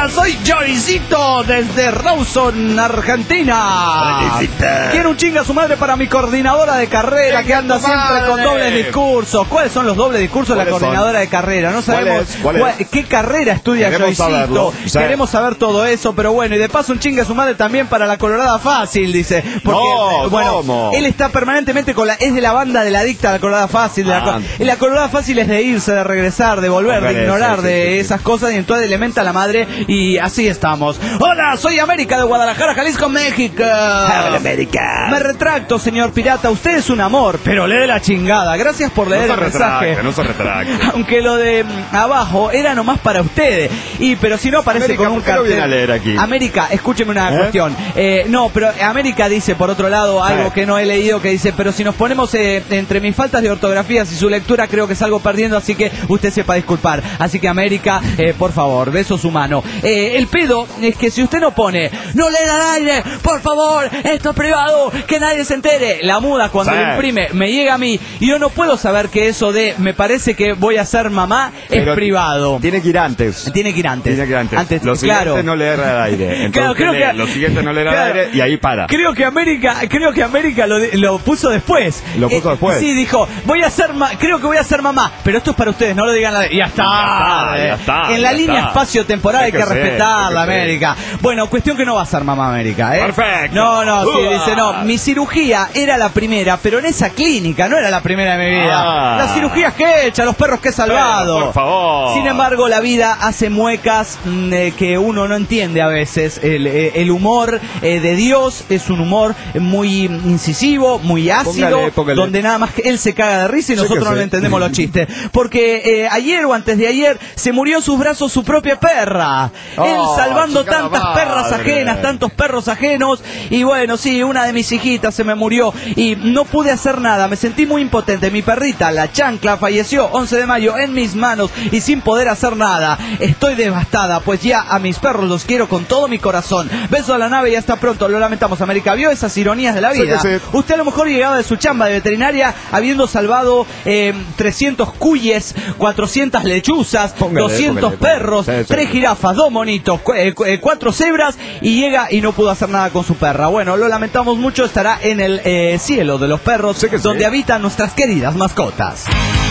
Speaker 3: Hola, soy Joycito desde Rawson, Argentina. Quiero un chinga a su madre para mi coordinadora de carrera que anda siempre con dobles discursos. ¿Cuáles son los dobles discursos de la coordinadora son? de carrera? No sabemos ¿Cuál es? ¿Cuál es? qué carrera estudia
Speaker 8: Queremos
Speaker 3: Joycito.
Speaker 8: saberlo.
Speaker 3: Queremos saber todo eso, pero bueno, y de paso un chinga a su madre también para la Colorada Fácil, dice. Porque,
Speaker 8: no,
Speaker 3: bueno,
Speaker 8: ¿cómo?
Speaker 3: él está permanentemente con la, es de la banda de la adicta a la Colorada Fácil. De la,
Speaker 8: Ah.
Speaker 3: y la Colorada Fácil es de irse, de regresar, de volver,
Speaker 8: Okay,
Speaker 3: de ignorar,
Speaker 8: sí, sí,
Speaker 3: de
Speaker 8: sí, sí.
Speaker 3: esas cosas, y entonces elementa a la madre, y así estamos. Hola, soy América de Guadalajara, Jalisco, México.
Speaker 4: Hola, América.
Speaker 3: Me retracto, señor pirata, usted es un amor, pero lee la chingada. Gracias por leer
Speaker 8: no
Speaker 3: el
Speaker 8: se
Speaker 3: mensaje.
Speaker 8: retracte, no se retracte.
Speaker 3: Aunque lo de mm, abajo era nomás para ustedes. Y pero si no aparece
Speaker 8: América,
Speaker 3: con un
Speaker 8: ¿por qué no
Speaker 3: cartel.
Speaker 8: viene a leer aquí?
Speaker 3: América, escúcheme una
Speaker 8: ¿Eh?
Speaker 3: cuestión. Eh, no, pero América dice, por otro lado, algo
Speaker 8: Eh.
Speaker 3: que no he leído, que dice, pero si nos ponemos eh, entre mis faltas de ortografías y su lectura, creo que salgo perdiendo, así que usted sepa disculpar. Así que América, eh, por favor, beso su mano. Eh, el pedo es que si usted no pone, no leen al aire, por favor, esto es privado, que nadie se entere. La muda cuando
Speaker 8: Sí.
Speaker 3: lo imprime me llega a mí y yo no puedo saber que eso de me parece que voy a ser mamá
Speaker 8: Pero
Speaker 3: es privado.
Speaker 8: Tiene que ir antes.
Speaker 3: Tiene que ir antes.
Speaker 8: Tiene que ir antes.
Speaker 3: Antes,
Speaker 8: Lo siguiente
Speaker 3: claro.
Speaker 8: no leer al aire. Entonces,
Speaker 3: Claro, creo
Speaker 8: lee,
Speaker 3: que-
Speaker 8: Lo siguiente no leer
Speaker 3: Claro.
Speaker 8: al aire y ahí para.
Speaker 3: Creo que América, creo que América lo, de- lo puso después.
Speaker 8: Lo puso después.
Speaker 3: Sí, dijo, voy a ser ma- creo que voy a ser mamá, pero esto es para ustedes, no lo digan a la... Ya está.
Speaker 8: Ya está,
Speaker 3: eh.
Speaker 8: ya está,
Speaker 3: En la
Speaker 8: ya
Speaker 3: línea
Speaker 8: está.
Speaker 3: espacio-temporal hay
Speaker 8: Hay
Speaker 3: que,
Speaker 8: que ser,
Speaker 3: respetarla,
Speaker 8: hay que ser.
Speaker 3: América. Bueno, cuestión que no va a ser mamá América, ¿eh?
Speaker 8: Perfecto.
Speaker 3: No, no, sí,
Speaker 8: Uah.
Speaker 3: dice, no, mi cirugía era la primera, pero en esa clínica, no era la primera de mi vida.
Speaker 8: Ah.
Speaker 3: Las cirugías que he hecho, los perros que he salvado.
Speaker 8: Pero, por favor.
Speaker 3: Sin embargo, la vida hace muecas mm, eh, que uno no entiende a veces. El, eh, el humor eh, de Dios es un humor muy incisivo, muy ácido,
Speaker 8: Póngale, póngale.
Speaker 3: donde nada más que él se caga de risa y
Speaker 8: Sí
Speaker 3: nosotros
Speaker 8: que
Speaker 3: no
Speaker 8: sí.
Speaker 3: le entendemos los chistes. Porque eh, ayer o antes de ayer se murió en sus brazos su propia perra.
Speaker 8: Oh,
Speaker 3: él salvando
Speaker 8: chingada
Speaker 3: tantas
Speaker 8: madre.
Speaker 3: perras ajenas, tantos perros ajenos. Y bueno, sí, una de mis hijitas se me murió y no pude hacer nada. Me sentí muy impotente. Mi perrita, la chancla, falleció once de mayo en mis manos y sin poder hacer nada. Estoy devastada, pues ya a mis perros los quiero con todo mi corazón. Beso a la nave y hasta pronto. Lo lamentamos, América. ¿Vio esas ironías de la
Speaker 8: Sí
Speaker 3: vida?
Speaker 8: que sí.
Speaker 3: Usted a lo mejor llegaba de su chamba de veterinaria habiendo salvado eh, trescientos cuyes, cuatrocientas lechuzas,
Speaker 8: Póngale,
Speaker 3: doscientos
Speaker 8: póngale, póngale.
Speaker 3: perros,
Speaker 8: Sí, sí.
Speaker 3: tres jirafas, dos monitos, cu- eh, cu- eh, cuatro cebras y llega y no pudo hacer nada con su perra. Bueno, lo lamentamos mucho. Estará en el eh, cielo de los perros,
Speaker 8: Sí que sí.
Speaker 3: donde habitan nuestras queridas mascotas.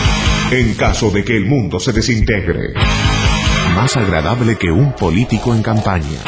Speaker 1: En caso de que el mundo se desintegre, más agradable que un político en campaña.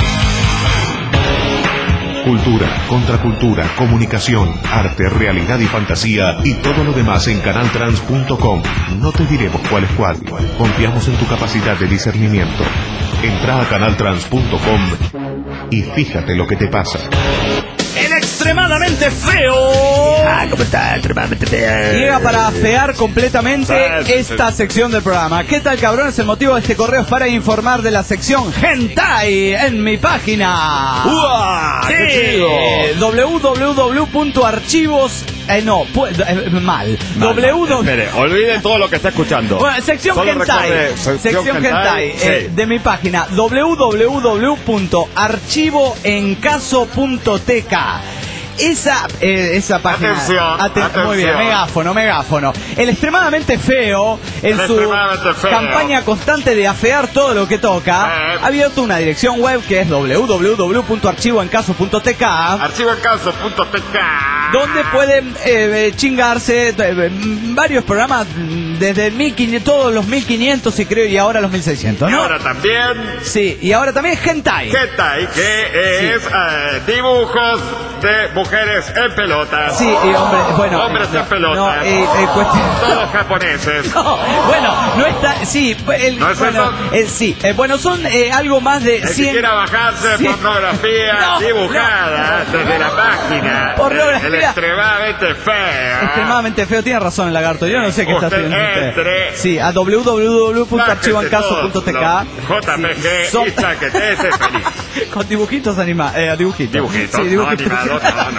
Speaker 1: Cultura, contracultura, comunicación, arte, realidad y fantasía y todo lo demás en canal trans punto com. No te diremos cuál es cuál. Confiamos en tu capacidad de discernimiento. Entra a canal trans punto com y fíjate lo que te pasa.
Speaker 3: El extremadamente feo
Speaker 4: Ah, ¿cómo está? Extremadamente feo.
Speaker 3: llega para afear completamente
Speaker 8: Sí, sí,
Speaker 3: esta
Speaker 8: sí.
Speaker 3: sección del programa. ¿Qué tal, cabrones? El motivo de este correo es para informar de la sección Hentai en mi página.
Speaker 8: ¡Uah!
Speaker 3: Sí,
Speaker 8: ¡Qué chido!
Speaker 3: w w w punto archivos eh, no, pu- eh, mal.
Speaker 8: No, no,
Speaker 3: W W
Speaker 8: espere, olvide todo lo que está escuchando.
Speaker 3: Bueno, sección
Speaker 8: Solo
Speaker 3: hentai,
Speaker 8: recuerde,
Speaker 3: sección, hentai,
Speaker 8: sí.
Speaker 3: eh, de mi página w w w punto archivo en caso punto t k. Esa, eh, esa página.
Speaker 8: Atención,
Speaker 3: Aten- Muy bien,
Speaker 8: atención.
Speaker 3: megáfono, megáfono. El extremadamente feo, en
Speaker 8: El
Speaker 3: su
Speaker 8: extremadamente feo.
Speaker 3: campaña constante de afear todo lo que toca,
Speaker 8: Eh.
Speaker 3: ha abierto una dirección web que es w w w punto archivo en caso punto t k.
Speaker 8: archivo en caso punto t k.
Speaker 3: Donde pueden eh, eh, chingarse eh, mm, varios programas mm, desde el mil quinientos, todos los mil quinientos y creo y ahora los mil seiscientos,
Speaker 8: Y
Speaker 3: ¿no?
Speaker 8: ahora también
Speaker 3: Sí, y ahora también hentai.
Speaker 8: hentai, que es eh, dibujos de mujeres en pelotas.
Speaker 3: Sí, y hombre, bueno,
Speaker 8: Hombres
Speaker 3: no,
Speaker 8: en pelotas.
Speaker 3: no, eh, eh, cuestión-
Speaker 8: Todos japoneses.
Speaker 3: No, bueno, no está, sí, el,
Speaker 8: ¿No es
Speaker 3: bueno,
Speaker 8: eso?
Speaker 3: eh, sí, eh, bueno, son eh, algo más de
Speaker 8: El que
Speaker 3: cien...
Speaker 8: quiera bajarse
Speaker 3: Sí.
Speaker 8: pornografía
Speaker 3: No,
Speaker 8: dibujada
Speaker 3: no,
Speaker 8: desde
Speaker 3: no.
Speaker 8: la página.
Speaker 3: Pornografía.
Speaker 8: El extremadamente fea.
Speaker 3: Extremadamente feo, tiene razón el lagarto, yo no sé qué está
Speaker 8: Usted
Speaker 3: haciendo usted.
Speaker 8: entre-
Speaker 3: Sí, a w w w punto archivo en caso punto t k.
Speaker 8: J P G
Speaker 3: Son-
Speaker 8: y chaquetese feliz.
Speaker 3: Con dibujitos animados, eh, dibujitos.
Speaker 8: Dibujitos,
Speaker 3: Sí,
Speaker 8: no
Speaker 3: dibujitos.
Speaker 8: animados, no, no, no.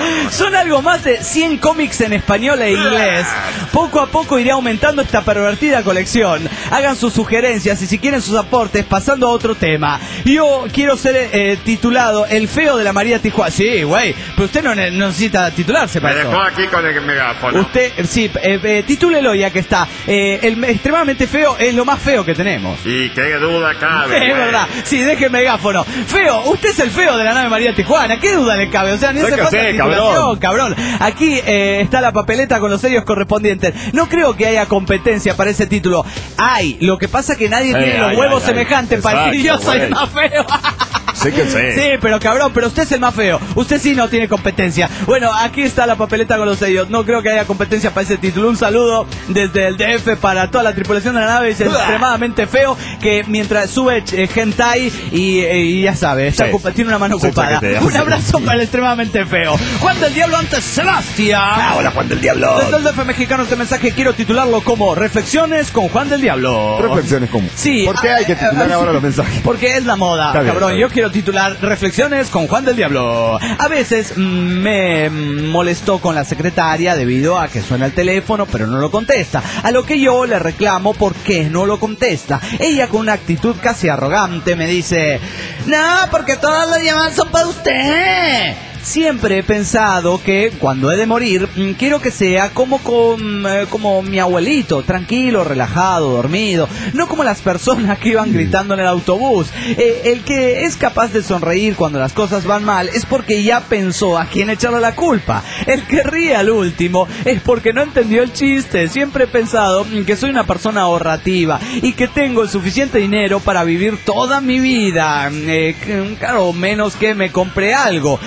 Speaker 3: Son algo más de cien cómics en español e inglés. Poco a poco iré aumentando esta pervertida colección. Hagan sus sugerencias y si quieren sus aportes, pasando a otro tema. Yo quiero ser eh, titulado El feo de la María Tijuana. Sí, güey, pero usted no, ne- no necesita titularse para
Speaker 8: Me
Speaker 3: eso.
Speaker 8: dejó aquí con el megáfono.
Speaker 3: Usted, sí, eh, eh, titúlelo ya que está. Eh, el extremadamente feo es lo más feo que tenemos.
Speaker 8: Y qué duda cabe.
Speaker 3: Es verdad, sí, deje el megáfono. Feo, usted es el feo de la nave María Tijuana. ¿Qué duda le cabe? O sea, ni
Speaker 8: Sé
Speaker 3: hace
Speaker 8: que
Speaker 3: falta
Speaker 8: sé,
Speaker 3: titulación, cabrón. Aquí eh, está la papeleta con los sellos correspondientes. No creo que haya competencia para ese título. Hay, lo que pasa es que nadie
Speaker 8: Eh,
Speaker 3: tiene los
Speaker 8: ay,
Speaker 3: huevos
Speaker 8: ay, ay.
Speaker 3: semejantes para decir yo
Speaker 8: Exacto,
Speaker 3: soy el
Speaker 8: güey.
Speaker 3: más feo.
Speaker 8: Sé que sé.
Speaker 3: Sí, pero cabrón, pero usted es el más feo. Usted sí no tiene competencia. Bueno, aquí está la papeleta con los sellos. No creo que haya competencia para ese título. Un saludo desde el D F para toda la tripulación de la nave. Es extremadamente feo que mientras sube eh, hentai y, eh, y ya sabe, está
Speaker 8: Sí.
Speaker 3: ocupa- tiene una mano
Speaker 8: Sí,
Speaker 3: ocupada.
Speaker 8: chaquetea.
Speaker 3: Un abrazo para el extremadamente feo. Juan del Diablo antes Sebastián.
Speaker 4: Ah, hola, Juan del Diablo.
Speaker 3: Desde el D F mexicano este mensaje quiero titularlo como Reflexiones con Juan del Diablo.
Speaker 9: Reflexiones como.
Speaker 3: Sí.
Speaker 9: ¿Por qué hay que titular ahora los mensajes?
Speaker 3: Porque es la moda,
Speaker 9: Está bien,
Speaker 3: cabrón.
Speaker 9: está bien.
Speaker 3: Yo quiero titular Reflexiones con Juan del Diablo. A veces mm, me mm, molestó con la secretaria debido a que suena el teléfono pero no lo contesta. A lo que yo le reclamo por qué no lo contesta. Ella con una actitud casi arrogante me dice: no, porque todas las llamadas son para usted. Siempre he pensado que cuando he de morir, mm, quiero que sea como, con, eh, como mi abuelito, tranquilo, relajado, dormido, no como las personas que iban gritando en el autobús. Eh, el que es capaz de sonreír cuando las cosas van mal es porque ya pensó a quién echarle la culpa. El que ríe al último es porque no entendió el chiste. Siempre he pensado mm, que soy una persona ahorrativa y que tengo el suficiente dinero para vivir toda mi vida. Eh, c- claro, menos que me compre algo.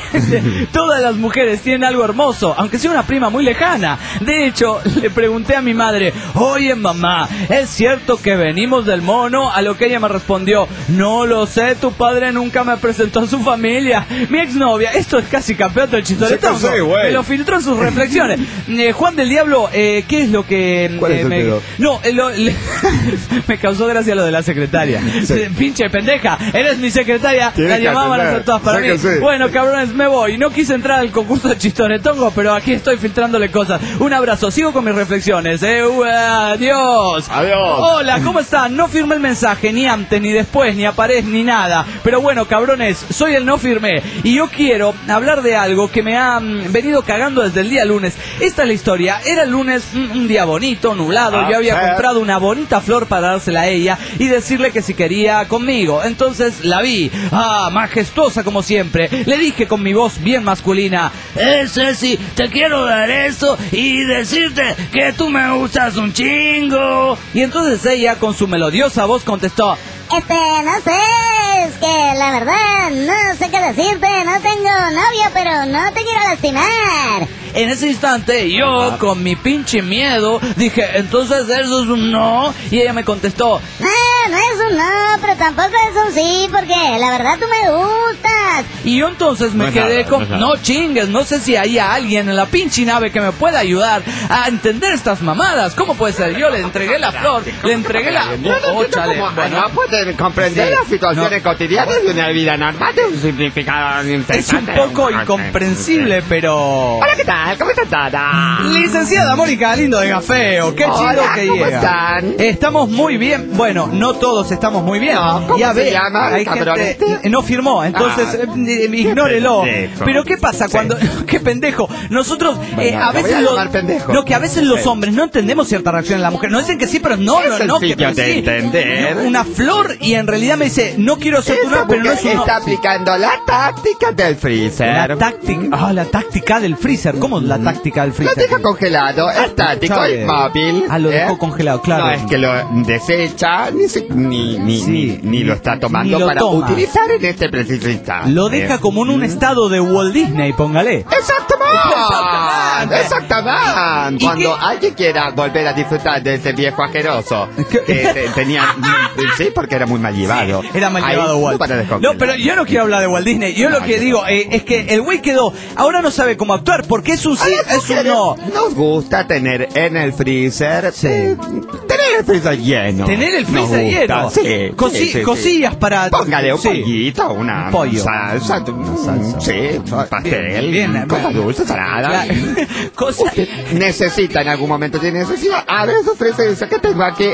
Speaker 3: Todas las mujeres tienen algo hermoso, aunque sea una prima muy lejana. De hecho, le pregunté a mi madre: oye mamá, ¿es cierto que venimos del mono? A lo que ella me respondió: no lo sé, tu padre nunca me presentó a su familia. Mi exnovia, esto es casi campeonato del chistoretón,
Speaker 9: Sí, güey.
Speaker 3: me lo filtró en sus reflexiones. Eh, Juan del Diablo, eh, ¿qué es lo que
Speaker 9: ¿Cuál es
Speaker 3: eh,
Speaker 9: el
Speaker 3: me...
Speaker 9: pedo?
Speaker 3: No, eh, lo- le- me causó gracia lo de la secretaria.
Speaker 9: Sí.
Speaker 3: Eh, Pinche pendeja, eres mi secretaria,
Speaker 9: Tienes
Speaker 3: la
Speaker 9: que
Speaker 3: llamaban a
Speaker 9: atender.
Speaker 3: hacer todas para
Speaker 9: Sí
Speaker 3: mí.
Speaker 9: que sí.
Speaker 3: Bueno, cabrones, me voy. No quise entrar al concurso de chistoretongo, pero aquí estoy filtrándole cosas. Un abrazo, sigo con mis reflexiones. Eh, uh, adiós.
Speaker 8: Adiós.
Speaker 3: Hola, ¿cómo están? No firmé el mensaje, ni antes, ni después, ni aparez, ni nada. Pero bueno, cabrones, soy el no firmé. Y yo quiero hablar de algo que me ha mm, venido cagando desde el día lunes. Esta es la historia. Era el lunes, mm, un día bonito, nublado.
Speaker 8: Ah,
Speaker 3: Yo había
Speaker 8: sí.
Speaker 3: comprado una bonita flor para dársela a ella y decirle que si quería conmigo. Entonces la vi, ah, majestuosa como siempre. Le dije con mi voz bien masculina: eh, Ceci, te quiero dar eso y decirte que tú me gustas un chingo. Y entonces ella con su melodiosa voz contestó:
Speaker 7: Este, no sé, es que la verdad no sé qué decirte, no tengo novio, pero no te quiero lastimar.
Speaker 3: En ese instante yo con mi pinche miedo dije: entonces eso es un no. Y ella me contestó:
Speaker 7: No, no es un no, pero tampoco es un sí, porque la verdad tú me gustas.
Speaker 3: y yo entonces me
Speaker 8: No es
Speaker 3: quedé
Speaker 8: nada,
Speaker 3: con
Speaker 8: no es nada.
Speaker 3: no chingues, no sé si hay alguien en la pinche nave que me pueda ayudar a entender estas mamadas. ¿Cómo puede ser? Yo le entregué la flor, le entregué la... Oh, chale. Bueno,
Speaker 4: no pueden comprender
Speaker 3: Sí.
Speaker 4: las situaciones
Speaker 3: No.
Speaker 4: cotidianas de una vida normal de un simplificado
Speaker 3: es un
Speaker 4: interesante.
Speaker 3: poco incomprensible, pero...
Speaker 4: Hola, ¿qué tal? ¿Cómo está toda?
Speaker 3: Licenciada Mónica Galindo de Gafeo, qué chido
Speaker 4: Hola,
Speaker 3: que
Speaker 4: ¿cómo
Speaker 3: llega.
Speaker 4: están?
Speaker 3: Estamos muy bien, bueno, no todos estamos muy bien.
Speaker 4: No, ¿cómo
Speaker 3: ya
Speaker 4: se
Speaker 3: ve,
Speaker 4: llama el
Speaker 3: hay
Speaker 4: cabrón
Speaker 3: gente
Speaker 4: este?
Speaker 3: no firmó, entonces
Speaker 4: Ah.
Speaker 3: eh, ignórelo.
Speaker 8: Pendejo.
Speaker 3: Pero ¿qué pasa cuando qué pendejo? Nosotros eh, a
Speaker 4: te voy
Speaker 3: veces
Speaker 4: a
Speaker 3: los
Speaker 4: llamar pendejo.
Speaker 3: no que a veces los
Speaker 4: Sí.
Speaker 3: hombres no entendemos cierta reacción en la mujer. No dicen que sí, pero no,
Speaker 4: Es
Speaker 3: no,
Speaker 4: el
Speaker 3: no, que
Speaker 4: sitio de
Speaker 3: sí.
Speaker 4: entender.
Speaker 3: Una flor y en realidad me dice: "No quiero ser tu
Speaker 4: Esta
Speaker 3: novia", pero no es
Speaker 4: mujer
Speaker 3: un no.
Speaker 4: está aplicando la táctica del
Speaker 3: La
Speaker 4: freezer.
Speaker 3: táctica, ah, la táctica del freezer. ¿Cómo la táctica del
Speaker 4: Lo
Speaker 3: freezer?
Speaker 4: deja congelado, estático,
Speaker 3: chale.
Speaker 4: inmóvil.
Speaker 3: Ah, lo
Speaker 4: ¿eh?
Speaker 3: dejó congelado, claro.
Speaker 4: No es que lo desecha, ni, se- ni, ni,
Speaker 3: Sí.
Speaker 4: ni, ni lo está tomando
Speaker 3: Ni lo
Speaker 4: para
Speaker 3: toma.
Speaker 4: utilizar en este preciso instante.
Speaker 3: Lo deja como en un estado de Walt Disney, póngale.
Speaker 4: ¡Exactamente!
Speaker 3: Exactamente.
Speaker 4: ¡Exactamente!
Speaker 3: ¿Y
Speaker 4: Cuando
Speaker 3: qué?
Speaker 4: alguien quiera volver a disfrutar de ese viejo asqueroso,
Speaker 3: ¿Qué?
Speaker 4: que te- tenía... Sí, porque era muy mal llevado.
Speaker 3: Era mal
Speaker 4: Ahí,
Speaker 3: llevado Walt.
Speaker 4: no para descongelar.
Speaker 3: No, pero yo no quiero hablar de Walt Disney. Yo lo que digo eh, es que el güey quedó. Ahora no sabe cómo actuar porque es un
Speaker 4: A
Speaker 3: sí,
Speaker 4: las
Speaker 3: es un
Speaker 4: mujeres
Speaker 3: no.
Speaker 4: Nos gusta tener en el freezer
Speaker 3: Sí.
Speaker 4: eh, tener tener el freezer lleno.
Speaker 3: Tener el freezer lleno.
Speaker 4: Sí,
Speaker 3: Cosi-
Speaker 4: sí, sí,
Speaker 3: cosillas
Speaker 4: sí.
Speaker 3: para...
Speaker 4: Póngale un
Speaker 3: sí.
Speaker 4: pollito, una
Speaker 3: Un pollo.
Speaker 4: salsa, una salsa. Sí, pastel,
Speaker 3: Bien, bien,
Speaker 4: cosa
Speaker 3: bien.
Speaker 4: dulce, salada.
Speaker 3: Claro. Cosa...
Speaker 4: Usted necesita en algún momento, tiene necesidad. A ver, su freezer dice, ¿qué tengo aquí?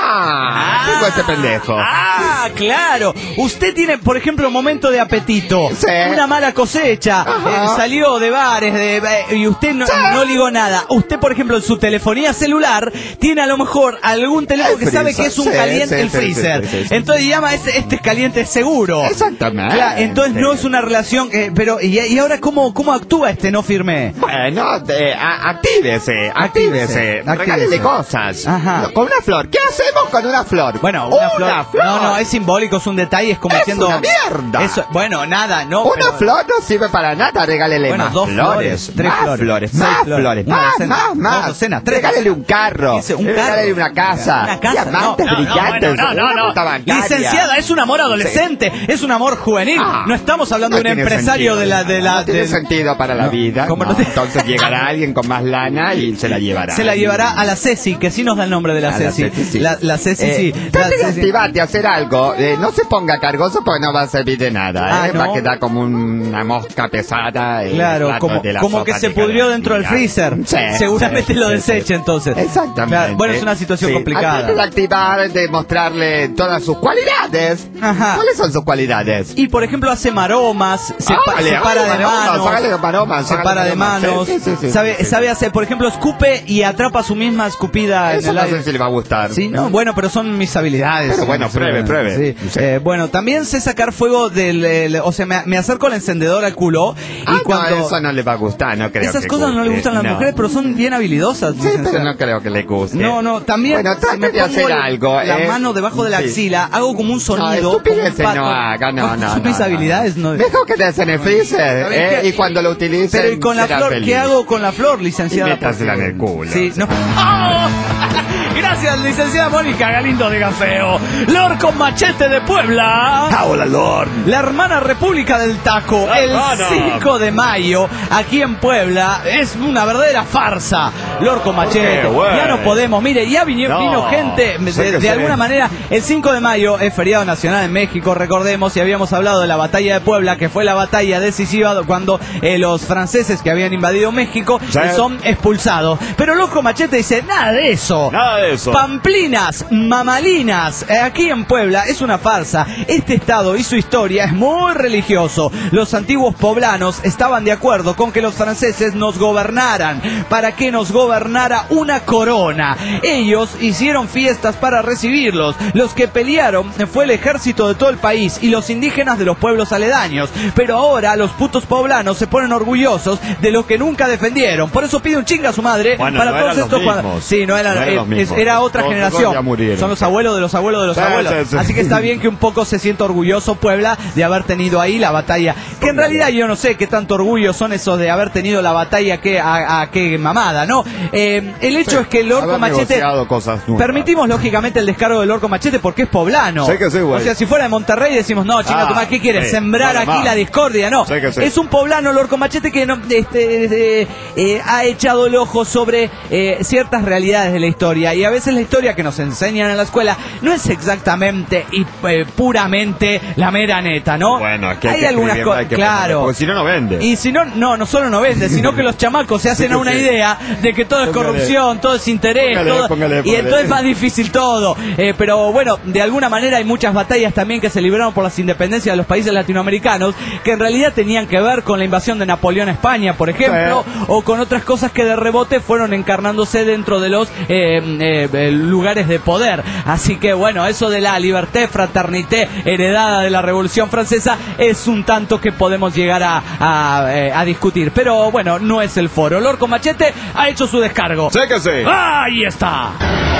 Speaker 4: ¡Ah! Tengo este pendejo.
Speaker 3: Ah, claro. Usted tiene, por ejemplo, un momento de apetito.
Speaker 4: Sí.
Speaker 3: Una mala cosecha. Eh, salió de bares de, eh, y usted no,
Speaker 4: Sí.
Speaker 3: no ligó nada. Usted, por ejemplo, en su telefonía celular tiene a lo mejor algún teléfono
Speaker 4: El
Speaker 3: que sabe
Speaker 4: freezer.
Speaker 3: que es un
Speaker 4: Sí,
Speaker 3: caliente
Speaker 4: sí,
Speaker 3: el
Speaker 4: sí,
Speaker 3: freezer.
Speaker 4: sí, sí, sí.
Speaker 3: Entonces llama, este, este es caliente seguro.
Speaker 4: Exactamente.
Speaker 3: Claro, entonces no es una relación, eh, pero ¿y, y ahora cómo, cómo actúa este no firme?
Speaker 4: Bueno, de, a- actívese, actívese,
Speaker 3: Actívese.
Speaker 4: regálele cosas.
Speaker 3: Ajá.
Speaker 4: Con una flor, ¿qué hacemos con una flor?
Speaker 3: Bueno, una, flor,
Speaker 4: flor.
Speaker 3: No, no, es simbólico, es un detalle, es como
Speaker 4: Es
Speaker 3: diciendo.
Speaker 4: una mierda.
Speaker 3: Eso, bueno, nada, no.
Speaker 4: Una
Speaker 3: pero-
Speaker 4: flor no sirve para nada, regálele
Speaker 3: Bueno,
Speaker 4: más
Speaker 3: dos
Speaker 4: flores,
Speaker 3: flores, tres
Speaker 4: más
Speaker 3: flores,
Speaker 4: flores,
Speaker 3: seis
Speaker 4: más
Speaker 3: flores,
Speaker 4: flores,
Speaker 3: una
Speaker 4: más,
Speaker 3: docena,
Speaker 4: más,
Speaker 3: dos
Speaker 4: más.
Speaker 3: docenas, tres.
Speaker 4: Regálele un carro,
Speaker 3: Dice, un carro.
Speaker 4: regálele una casa,
Speaker 3: Una casa,
Speaker 4: diamantes
Speaker 3: no, no, no,
Speaker 4: brillantes,
Speaker 3: bueno, no, no,
Speaker 4: una
Speaker 3: no.
Speaker 4: cuenta bancaria.
Speaker 3: Licenciada, es un amor adolescente, es un amor juvenil.
Speaker 4: Ah,
Speaker 3: no estamos hablando
Speaker 4: no
Speaker 3: de un
Speaker 4: tiene
Speaker 3: empresario
Speaker 4: sentido.
Speaker 3: de la de la
Speaker 4: no tiene
Speaker 3: de-
Speaker 4: sentido para la
Speaker 3: No,
Speaker 4: vida.
Speaker 3: ¿cómo
Speaker 4: no.
Speaker 3: no te-
Speaker 4: Entonces llegará alguien con más lana y se la llevará.
Speaker 3: Se la llevará a la Ceci, que sí nos da el nombre de la
Speaker 4: A la
Speaker 3: Ceci.
Speaker 4: Ceci, sí.
Speaker 3: La, la Ceci,
Speaker 4: Eh,
Speaker 3: sí. La
Speaker 4: trate de
Speaker 3: Ceci.
Speaker 4: activarte a hacer algo. Eh, no se ponga cargoso porque no va a servir de nada.
Speaker 3: Ah,
Speaker 4: eh.
Speaker 3: ¿no?
Speaker 4: Va a quedar como una mosca pesada. en el
Speaker 3: Claro,
Speaker 4: plato
Speaker 3: como,
Speaker 4: de la
Speaker 3: como
Speaker 4: sopa
Speaker 3: que se
Speaker 4: cada
Speaker 3: pudrió dentro del
Speaker 4: día.
Speaker 3: freezer.
Speaker 4: Sí,
Speaker 3: Seguramente
Speaker 4: sí,
Speaker 3: lo
Speaker 4: sí,
Speaker 3: desecha
Speaker 4: sí.
Speaker 3: entonces.
Speaker 4: Exactamente.
Speaker 3: Claro, bueno, es una situación
Speaker 4: Sí.
Speaker 3: complicada.
Speaker 4: Trate de activar, de mostrarle todas sus cualidades.
Speaker 3: Ajá.
Speaker 4: ¿Cuáles son sus cualidades?
Speaker 3: Y por ejemplo hace maromas, se, pa-
Speaker 4: Hágale,
Speaker 3: se para
Speaker 4: hágale
Speaker 3: de
Speaker 4: maromas,
Speaker 3: manos,
Speaker 4: hágale maromas,
Speaker 3: se
Speaker 4: hágale
Speaker 3: para de
Speaker 4: maromas.
Speaker 3: manos,
Speaker 4: Sí, sí, sí,
Speaker 3: sabe,
Speaker 4: sí, sí.
Speaker 3: sabe hacer, por ejemplo, escupe y atrapa su misma escupida en
Speaker 4: Eso
Speaker 3: el
Speaker 4: no
Speaker 3: aire.
Speaker 4: sé si le va a gustar.
Speaker 3: Sí, no, bueno, pero son mis habilidades.
Speaker 4: Pero bueno,
Speaker 3: Mis
Speaker 4: pruebe,
Speaker 3: habilidades.
Speaker 4: pruebe.
Speaker 3: Sí.
Speaker 4: Sí.
Speaker 3: Eh, bueno, también sé sacar fuego del, el- o sea, me, me acerco al encendedor al culo y
Speaker 4: Ah,
Speaker 3: cuando
Speaker 4: no, eso no le va a gustar, no creo
Speaker 3: esas
Speaker 4: que
Speaker 3: cosas no le
Speaker 4: guste.
Speaker 3: gustan a las
Speaker 4: No.
Speaker 3: mujeres, pero son bien habilidosas.
Speaker 4: Sí, pero
Speaker 3: licenciada.
Speaker 4: no creo que le guste.
Speaker 3: No, no, también
Speaker 4: Bueno,
Speaker 3: si
Speaker 4: trate
Speaker 3: me
Speaker 4: de
Speaker 3: pongo
Speaker 4: hacer
Speaker 3: la-
Speaker 4: algo.
Speaker 3: la
Speaker 4: eh.
Speaker 3: mano debajo de la
Speaker 4: Sí.
Speaker 3: axila, hago como un
Speaker 4: No,
Speaker 3: sonido.
Speaker 4: estupideces
Speaker 3: como un
Speaker 4: no
Speaker 3: pato.
Speaker 4: haga, no, no,
Speaker 3: Son
Speaker 4: no,
Speaker 3: mis
Speaker 4: no.
Speaker 3: habilidades, no.
Speaker 4: Mejor que te en el freezer,
Speaker 3: ¿Saben
Speaker 4: eh,
Speaker 3: qué?
Speaker 4: y cuando lo utilicen
Speaker 3: Pero ¿y con la
Speaker 4: será
Speaker 3: flor?
Speaker 4: feliz.
Speaker 3: ¿Qué hago con la flor, licenciada?
Speaker 4: Y métasela en el culo.
Speaker 3: Sí, no. ¡Oh! Gracias, licenciada Mónica Galindo de Gaseo. Lord con Machete de Puebla.
Speaker 4: Ah, hola, Lord.
Speaker 3: La hermana República del Taco,
Speaker 8: La
Speaker 3: el
Speaker 8: hermana.
Speaker 3: cinco de mayo, aquí en Puebla, es una verdadera farsa. Lord con Machete,
Speaker 8: qué, güey?
Speaker 3: ya no podemos. Mire, ya vino,
Speaker 8: No,
Speaker 3: vino gente,
Speaker 8: sé
Speaker 3: de,
Speaker 8: que
Speaker 3: de
Speaker 8: sé.
Speaker 3: alguna manera, el cinco de mayo es feriado nacional en México, recordemos, y habíamos hablado de la batalla de Puebla, que fue la batalla decisiva cuando eh, los franceses que habían invadido México
Speaker 8: Sí.
Speaker 3: eh, son expulsados. Pero Lord con Machete dice, nada de eso.
Speaker 8: Nada de eso.
Speaker 3: Pamplinas, mamalinas, eh, aquí en Puebla es una farsa. Este estado y su historia es muy religioso. Los antiguos poblanos estaban de acuerdo con que los franceses nos gobernaran, para que nos gobernara una corona. Ellos hicieron fiestas para recibirlos. Los que pelearon fue el ejército de todo el país y los indígenas de los pueblos aledaños. Pero ahora los putos poblanos se ponen orgullosos de lo que nunca defendieron. Por eso pide un chinga a su madre
Speaker 8: Bueno,
Speaker 3: para
Speaker 8: no
Speaker 3: todos
Speaker 8: eran
Speaker 3: estos
Speaker 8: los
Speaker 3: cuadra-
Speaker 8: mismos.
Speaker 3: Sí, no eran,
Speaker 8: No eran
Speaker 3: eh,
Speaker 8: los
Speaker 3: es-
Speaker 8: mismos.
Speaker 3: era otra
Speaker 8: Todos
Speaker 3: generación.
Speaker 8: ya murieron.
Speaker 3: Son los abuelos de los abuelos de los
Speaker 8: Sí,
Speaker 3: abuelos.
Speaker 8: sí, sí.
Speaker 3: Así que está bien que un poco se sienta orgulloso Puebla de haber tenido ahí la batalla. Que en realidad yo no sé qué tanto orgullo son esos de haber tenido la batalla, que a, a qué mamada, ¿no? Eh, el hecho
Speaker 8: Sí,
Speaker 3: es que el Lord
Speaker 8: haber
Speaker 3: con Machete...
Speaker 8: negociado cosas nuevas.
Speaker 3: Permitimos lógicamente el descargo del Lord con Machete porque es poblano.
Speaker 8: Sí que sí, güey.
Speaker 3: O sea, si fuera de Monterrey decimos, no, chinga
Speaker 8: Ah,
Speaker 3: tu madre, ¿qué quieres?
Speaker 8: sí,
Speaker 3: Sembrar
Speaker 8: vale,
Speaker 3: aquí
Speaker 8: va.
Speaker 3: la discordia, no.
Speaker 8: Sí que sí.
Speaker 3: Es un poblano Lord con Machete que no, este, este, eh, ha echado el ojo sobre eh, ciertas realidades de la historia, y a veces la historia que nos enseñan en la escuela no es exactamente y eh, puramente la mera neta, ¿no?
Speaker 8: Bueno, aquí hay,
Speaker 3: hay
Speaker 8: que
Speaker 3: algunas
Speaker 8: escribir,
Speaker 3: cosas,
Speaker 8: hay que
Speaker 3: claro.
Speaker 8: ponerle, porque si no, no vende.
Speaker 3: Y si no, no, no solo no vende, sino que los chamacos se hacen
Speaker 8: Sí,
Speaker 3: a una
Speaker 8: sí.
Speaker 3: idea de que todo es
Speaker 8: Póngale.
Speaker 3: corrupción, todo es interés,
Speaker 8: Póngale,
Speaker 3: todo,
Speaker 8: póngale,
Speaker 3: y
Speaker 8: póngale.
Speaker 3: entonces es más difícil todo. Eh, pero bueno, de alguna manera hay muchas batallas también que se libraron por las independencias de los países latinoamericanos, que en realidad tenían que ver con la invasión de Napoleón a España, por ejemplo,
Speaker 8: Sí.
Speaker 3: o con otras cosas que de rebote fueron encarnándose dentro de los eh, eh, eh, lugares de poder. Así que bueno, eso de la liberté, fraternité, heredada de la Revolución Francesa, es un tanto que podemos llegar a, a, eh, a discutir. Pero bueno, no es el foro. Lord con Machete ha hecho su descargo.
Speaker 8: Sí que sí.
Speaker 3: ¡Ahí está!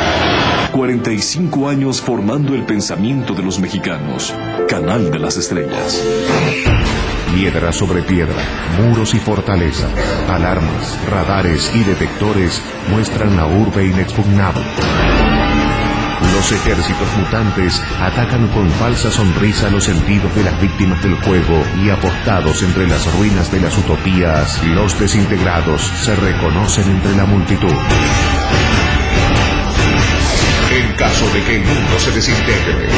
Speaker 10: cuarenta y cinco años formando el pensamiento de los mexicanos. Canal de las Estrellas.
Speaker 1: Piedra sobre piedra, muros y fortalezas, alarmas, radares y detectores muestran la urbe inexpugnable. Los ejércitos mutantes atacan con falsa sonrisa los sentidos de las víctimas del juego, y apostados entre las ruinas de las utopías, los desintegrados se reconocen entre la multitud. En caso de que el mundo se desintegre.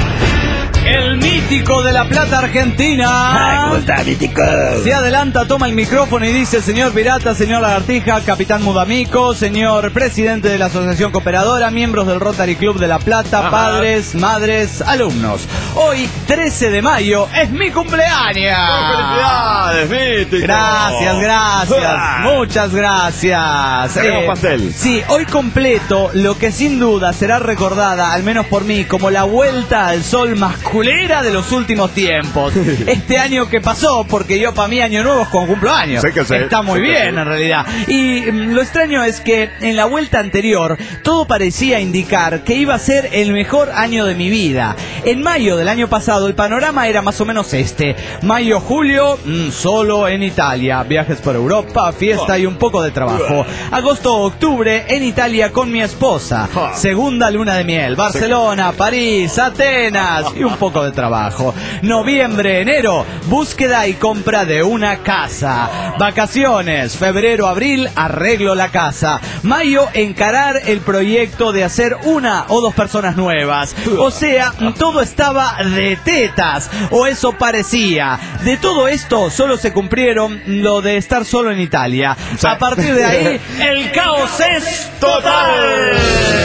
Speaker 3: El mítico de La Plata, Argentina.
Speaker 4: Ay, ¿cómo está, mítico?
Speaker 3: Se adelanta, toma el micrófono y dice: señor Pirata, señor Lagartija, capitán Mudamico, señor presidente de la Asociación Cooperadora, miembros del Rotary Club de La Plata, ajá, padres, madres, alumnos. Hoy, trece de mayo, es mi cumpleaños.
Speaker 9: ¡Felicidades, mítico!
Speaker 3: Gracias, gracias, muchas gracias.
Speaker 9: Tenemos eh, pastel.
Speaker 3: Sí, hoy completo lo que sin duda será recordada, al menos por mí, como la vuelta al sol masculina de los últimos tiempos. Este año que pasó, porque yo para mí año nuevo es cuando cumplo años.
Speaker 9: Sé que sé,
Speaker 3: Está muy
Speaker 9: sé
Speaker 3: bien en realidad. Y mm, lo extraño es que en la vuelta anterior todo parecía indicar que iba a ser el mejor año de mi vida. En mayo del año pasado el panorama era más o menos este. Mayo, julio, mmm, solo en Italia. Viajes por Europa, fiesta y un poco de trabajo. Agosto, octubre en Italia con mi esposa. Segunda luna de miel. Barcelona, París, Atenas y un poco de trabajo. Noviembre, enero, búsqueda y compra de una casa. Vacaciones, febrero, abril, arreglo la casa. Mayo, encarar el proyecto de hacer una o dos personas nuevas. O sea, todo estaba de tetas, o eso parecía. De todo esto solo se cumplieron lo de estar solo en Italia. A partir de ahí, el caos es total.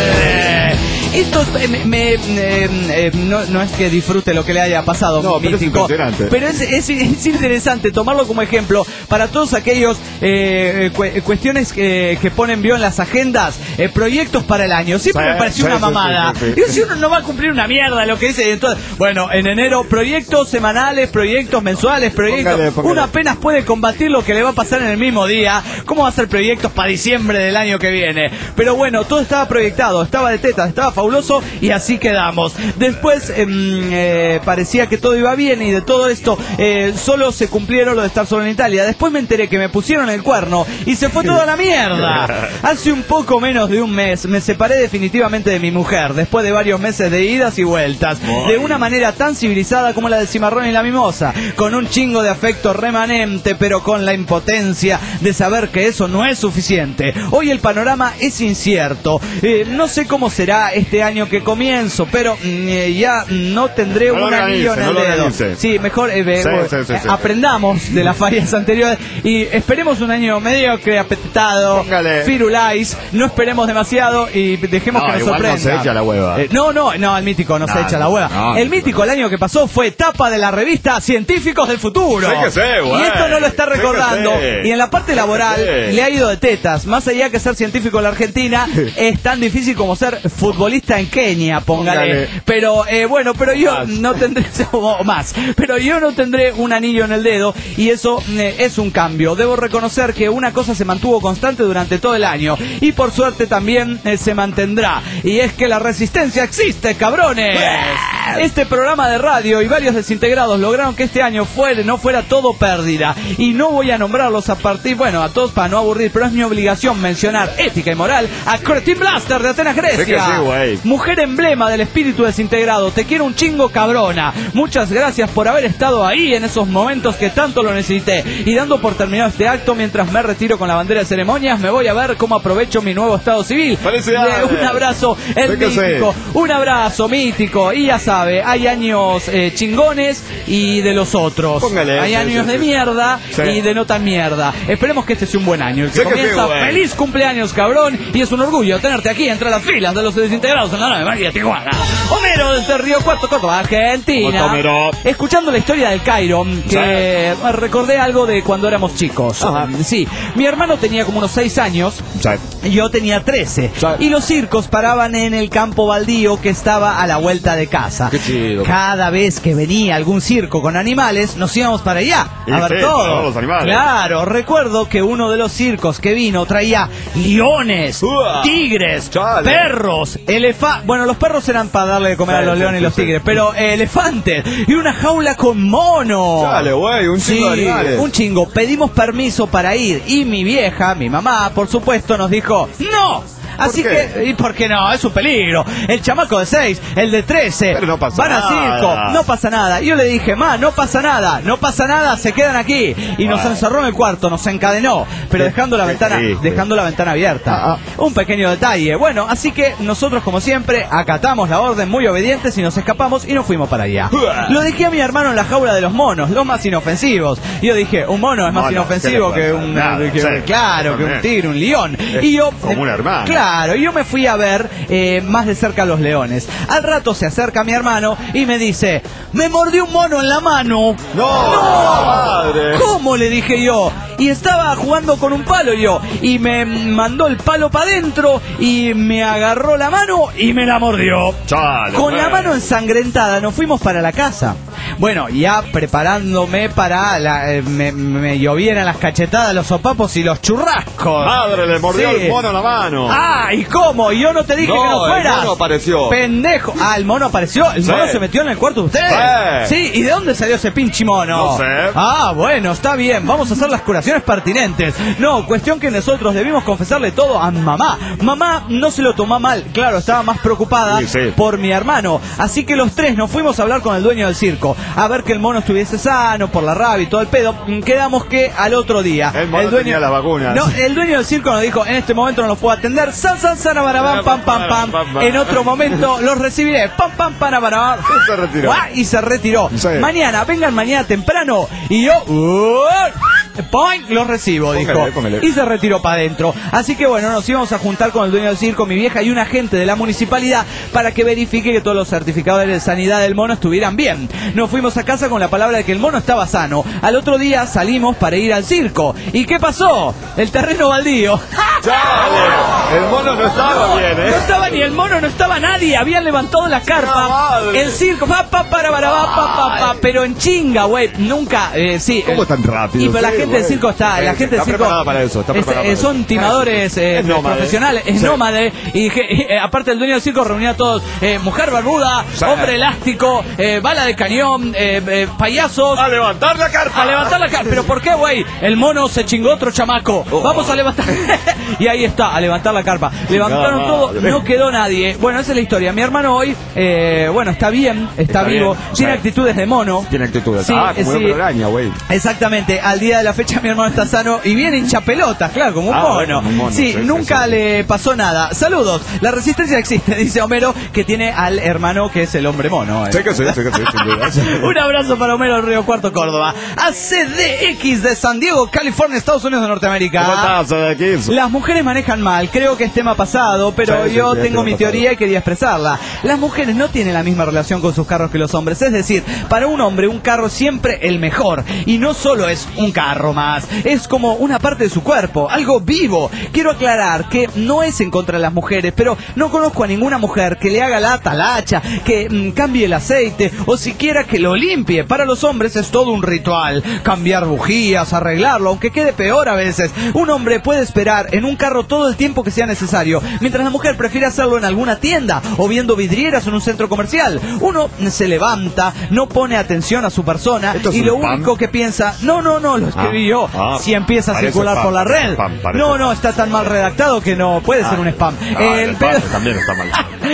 Speaker 3: Esto es, me, me, eh, eh, no, no es que disfrute lo que le haya pasado,
Speaker 9: no,
Speaker 3: mítico,
Speaker 9: pero es,
Speaker 3: pero es, es, es interesante tomarlo como ejemplo para todos aquellos eh, cu cuestiones que, que ponen vio en las agendas, eh, proyectos para el año. Siempre sí, me pareció sí, una sí, mamada. Sí, sí, sí. Digo, si uno no va a cumplir una mierda lo que dice, entonces, bueno, en enero proyectos semanales, proyectos mensuales, proyectos. Póngale, póngale. Uno apenas puede combatir lo que le va a pasar en el mismo día. ¿Cómo va a ser proyectos para diciembre del año que viene? Pero bueno, todo estaba proyectado, estaba de tetas, estaba fabuloso y así quedamos. Después eh, eh, parecía que todo iba bien y de todo esto eh, solo se cumplieron lo de estar solo en Italia. Después me enteré que me pusieron el cuerno y se fue toda la mierda. Hace un poco menos de un mes me separé definitivamente de mi mujer, después de varios meses de idas y vueltas, de una manera tan civilizada como la del cimarrón y la mimosa, con un chingo de afecto remanente, pero con la impotencia de saber que eso no es suficiente. Hoy el panorama es incierto. Eh, no sé cómo será este año que comienzo, pero eh, ya no tendré no un anillo en el no dedo. Sí, mejor eh, sí, eh, sí, sí, sí. aprendamos de las fallas anteriores y esperemos un año mediocre, apetitado, firulais, no esperemos demasiado y dejemos no, que nos sorprenda.
Speaker 9: No se echa la hueva.
Speaker 3: Eh, no, no, no, el mítico no, no se echa no, la hueva. No, el mítico el año que pasó fue tapa de la revista Científicos del Futuro.
Speaker 9: Sí que sé,
Speaker 3: y esto no lo está recordando. Y en la parte laboral le ha ido de tetas. Más allá que ser científico en la Argentina, es tan difícil como ser futbolista en Kenia, póngale. póngale. Pero eh, bueno, pero yo más. no tendré o más. Pero yo no tendré un anillo en el dedo y eso eh, es un cambio. Debo reconocer que una cosa se mantuvo constante durante todo el año y por suerte también eh, se mantendrá. Y es que la resistencia existe, cabrones. Este programa de radio y varios desintegrados lograron que este año fuera, no fuera todo pérdida. Y no voy a nombrarlos a partir, bueno, a todos para no aburrir, pero es mi obligación mencionar ética y moral a Cretin Blaster de Atenas, Grecia. Sí, mujer emblema del espíritu desintegrado, te quiero un chingo, cabrona. Muchas gracias por haber estado ahí en esos momentos que tanto lo necesité. Y dando por terminado este acto, mientras me retiro con la bandera de ceremonias, me voy a ver cómo aprovecho mi nuevo estado civil.
Speaker 9: ¡Felicidades!
Speaker 3: Un abrazo, el mítico. Un abrazo, mítico. Y ya sabe, hay años eh, chingones y de los otros.
Speaker 9: Póngale,
Speaker 3: hay
Speaker 9: sí,
Speaker 3: años
Speaker 9: sí,
Speaker 3: de
Speaker 9: sí.
Speaker 3: mierda sí. y de no tan mierda. Esperemos que este sea un buen año. El que sí comienza, que sí, feliz cumpleaños, cabrón. Y es un orgullo tenerte aquí entre las filas de los desintegrados en la nueva María Tijuana. Homero desde Río Cuarto Coto, Argentina.
Speaker 9: Homero.
Speaker 3: Escuchando la historia del Cairo, que sí. recordé algo de cuando éramos chicos. Ajá. Sí, mi hermano tenía como unos seis años. Sí. Yo tenía trece. Sí. Y los circos paraban en el campo baldío que estaba a la vuelta de casa.
Speaker 9: Qué chido.
Speaker 3: Cada vez que venía algún circo con animales, nos íbamos para allá a
Speaker 9: y
Speaker 3: ver
Speaker 9: sí,
Speaker 3: todo.
Speaker 9: Los animales.
Speaker 3: Claro, recuerdo que uno de los circos que vino traía leones, uh, tigres, chale. perros, elefantes. Bueno, los perros eran para darle de comer sí, a los sí, leones sí, y los sí. tigres, pero eh, elefantes y una jaula con monos.
Speaker 9: Chale, güey, un chingo
Speaker 3: sí,
Speaker 9: de animales.
Speaker 3: Un chingo. Pedimos permiso para ir y mi vieja, mi mamá, por supuesto, nos dijo: ¡no! Así que, ¿y por qué no? Es un peligro. El chamaco de seis, el de trece,
Speaker 9: pero no pasa
Speaker 3: van
Speaker 9: nada.
Speaker 3: a circo, no pasa nada. Y yo le dije, ma, no pasa nada, no pasa nada, se quedan aquí. Y nos
Speaker 9: Ay.
Speaker 3: encerró en el cuarto, nos encadenó, pero
Speaker 9: Qué-
Speaker 3: dejando la
Speaker 9: qué
Speaker 3: ventana,
Speaker 9: triste.
Speaker 3: dejando la ventana abierta.
Speaker 9: Ah, ah.
Speaker 3: Un pequeño detalle. Bueno, así que nosotros, como siempre, acatamos la orden muy obedientes y nos escapamos y nos fuimos para allá. Lo dejé a mi hermano en la jaula de los monos, los más inofensivos. Y yo dije, un mono es más
Speaker 9: Mono,
Speaker 3: inofensivo
Speaker 9: ¿qué le
Speaker 3: que
Speaker 9: pasa?
Speaker 3: un,
Speaker 9: Nada,
Speaker 3: que-
Speaker 9: sí,
Speaker 3: claro, que un
Speaker 9: también.
Speaker 3: tigre, un león.
Speaker 9: Es
Speaker 3: Y yo,
Speaker 9: como un hermano.
Speaker 3: Claro, y yo me fui a ver eh, más de cerca a los leones. Al rato se acerca mi hermano y me dice, me mordió un mono en la mano.
Speaker 9: ¡No! ¡Madre!
Speaker 3: ¿Cómo? Le dije yo. Y estaba jugando con un palo yo. Y me mandó el palo para adentro y me agarró la mano y me la mordió.
Speaker 9: Chale,
Speaker 3: Con la
Speaker 9: bueno.
Speaker 3: mano ensangrentada nos fuimos para la casa. Bueno, ya preparándome para la, eh, me, me llovieran las cachetadas, los sopapos y los churrascos.
Speaker 9: Madre, le mordió
Speaker 3: Sí.
Speaker 9: el mono en la mano.
Speaker 3: Ah, ¿y cómo? Y yo no te dije
Speaker 9: No,
Speaker 3: que no
Speaker 9: el
Speaker 3: fueras.
Speaker 9: mono apareció.
Speaker 3: Pendejo. Ah, el mono apareció. El
Speaker 9: Sí.
Speaker 3: mono se metió en el cuarto de ustedes.
Speaker 9: Sí.
Speaker 3: Sí, ¿y de dónde salió ese pinche mono?
Speaker 9: No sé.
Speaker 3: Ah, bueno, está bien. Vamos a hacer las curaciones pertinentes. No, cuestión que nosotros debimos confesarle todo a mamá. Mamá no se lo tomó mal. Claro, estaba más preocupada
Speaker 9: Sí, sí.
Speaker 3: por mi hermano. Así que los tres nos fuimos a hablar con el dueño del circo. A ver que el mono estuviese sano por la rabia y todo el pedo. Quedamos que al otro día.
Speaker 9: El mono tenía las vacunas.
Speaker 3: No, el dueño del circo nos dijo, en este momento no los puedo atender. San, san, sanabarabam, pam, pam, pam. En otro momento los recibiré. Pam, pam, panabarabam.
Speaker 9: Y se retiró.
Speaker 3: Guau, Y se retiró.
Speaker 9: Sí.
Speaker 3: Mañana, vengan mañana temprano. Y yo... uh, Point, los recibo,
Speaker 9: Póngale,
Speaker 3: dijo.
Speaker 9: póngale.
Speaker 3: Y se retiró para adentro. Así que bueno, nos íbamos a juntar con el dueño del circo, mi vieja y un agente de la municipalidad para que verifique que todos los certificados de sanidad del mono estuvieran bien. Nos fuimos a casa con la palabra de que el mono estaba sano. Al otro día salimos para ir al circo. ¿Y qué pasó? El terreno baldío.
Speaker 9: ¡Chale! El mono no estaba bien,
Speaker 3: No
Speaker 9: ¿eh?
Speaker 3: estaba ni el mono, no estaba nadie. Habían levantado la
Speaker 9: ¡La
Speaker 3: carpa.
Speaker 9: madre!
Speaker 3: El circo, pa, pa, para, para, pa, pa, pa, pa, pero en chinga, güey. Nunca, eh, sí.
Speaker 9: ¿Cómo
Speaker 3: eh,
Speaker 9: tan rápido?
Speaker 3: Y pero la
Speaker 9: Sí,
Speaker 3: gente del
Speaker 9: güey.
Speaker 3: circo está, la
Speaker 9: Sí,
Speaker 3: gente del
Speaker 9: está
Speaker 3: circo.
Speaker 9: preparada para eso, está
Speaker 3: es-
Speaker 9: preparada
Speaker 3: eh,
Speaker 9: para
Speaker 3: son
Speaker 9: eso.
Speaker 3: timadores eh,
Speaker 9: Es nómade.
Speaker 3: profesionales, es
Speaker 9: Sí.
Speaker 3: nómade. Y dije, eh, aparte el dueño del circo reunía a todos: eh, mujer barbuda,
Speaker 9: Sí.
Speaker 3: hombre elástico, eh, bala de cañón, eh, eh, payasos.
Speaker 9: ¡A levantar la carpa!
Speaker 3: A levantar la cara. ¿Pero por qué, güey? El mono se chingó otro chamaco.
Speaker 9: Oh.
Speaker 3: Vamos a levantar. Y ahí está, a levantar la carpa. Levantaron
Speaker 9: No,
Speaker 3: todo,
Speaker 9: madre.
Speaker 3: no quedó nadie. Bueno, esa es la historia. Mi hermano hoy, eh, bueno, está bien, está,
Speaker 9: Está
Speaker 3: vivo,
Speaker 9: bien,
Speaker 3: tiene
Speaker 9: sí.
Speaker 3: actitudes de mono.
Speaker 9: Tiene actitudes.
Speaker 3: Sí,
Speaker 9: ah, como
Speaker 3: sí.
Speaker 9: un hombre araña, güey.
Speaker 3: Exactamente, al día de la fecha mi hermano está sano y viene hincha pelotas, claro, como un
Speaker 9: Ah,
Speaker 3: mono.
Speaker 9: bueno, como un mono,
Speaker 3: Sí,
Speaker 9: sí,
Speaker 3: nunca
Speaker 9: sí, sí.
Speaker 3: le pasó nada. Saludos, la resistencia existe, dice Homero, que tiene al hermano que es el hombre mono. eh.
Speaker 9: Sí que sí, sí que sí, sin duda.
Speaker 3: Un abrazo para Homero del Río Cuarto, Córdoba. A C D X de San Diego, California, Estados Unidos de Norteamérica.
Speaker 9: ¿Cómo estás, X?
Speaker 3: Las mujeres manejan mal, creo que es tema pasado, pero
Speaker 9: Sí, sí,
Speaker 3: yo
Speaker 9: sí,
Speaker 3: tengo
Speaker 9: tema
Speaker 3: mi
Speaker 9: pasado.
Speaker 3: teoría y quería expresarla. Las mujeres no tienen la misma relación con sus carros que los hombres, es decir, para un hombre un carro es siempre el mejor, y no solo es un carro más, es como una parte de su cuerpo, algo vivo. Quiero aclarar que no es en contra de las mujeres, pero no conozco a ninguna mujer que le haga la talacha, que mm, cambie el aceite, o siquiera que lo limpie. Para los hombres es todo un ritual, cambiar bujías, arreglarlo, aunque quede peor a veces. Un hombre puede esperar en un carro todo el tiempo que sea necesario, mientras la mujer prefiere hacerlo en alguna tienda o viendo vidrieras en un centro comercial. Uno se levanta, no pone atención a su persona
Speaker 9: ¿Esto es
Speaker 3: y
Speaker 9: un
Speaker 3: lo
Speaker 9: spam?
Speaker 3: único que piensa, no, no, no, lo escribí
Speaker 9: Ah,
Speaker 3: yo.
Speaker 9: ah,
Speaker 3: Si empieza a
Speaker 9: parece
Speaker 3: circular
Speaker 9: spam,
Speaker 3: por la
Speaker 9: parece
Speaker 3: red.
Speaker 9: spam, parece
Speaker 3: No,
Speaker 9: spam.
Speaker 3: no, está tan mal redactado que no puede ser un spam.
Speaker 9: Ah,
Speaker 3: El
Speaker 9: el
Speaker 3: pedo-
Speaker 9: spam también está mal.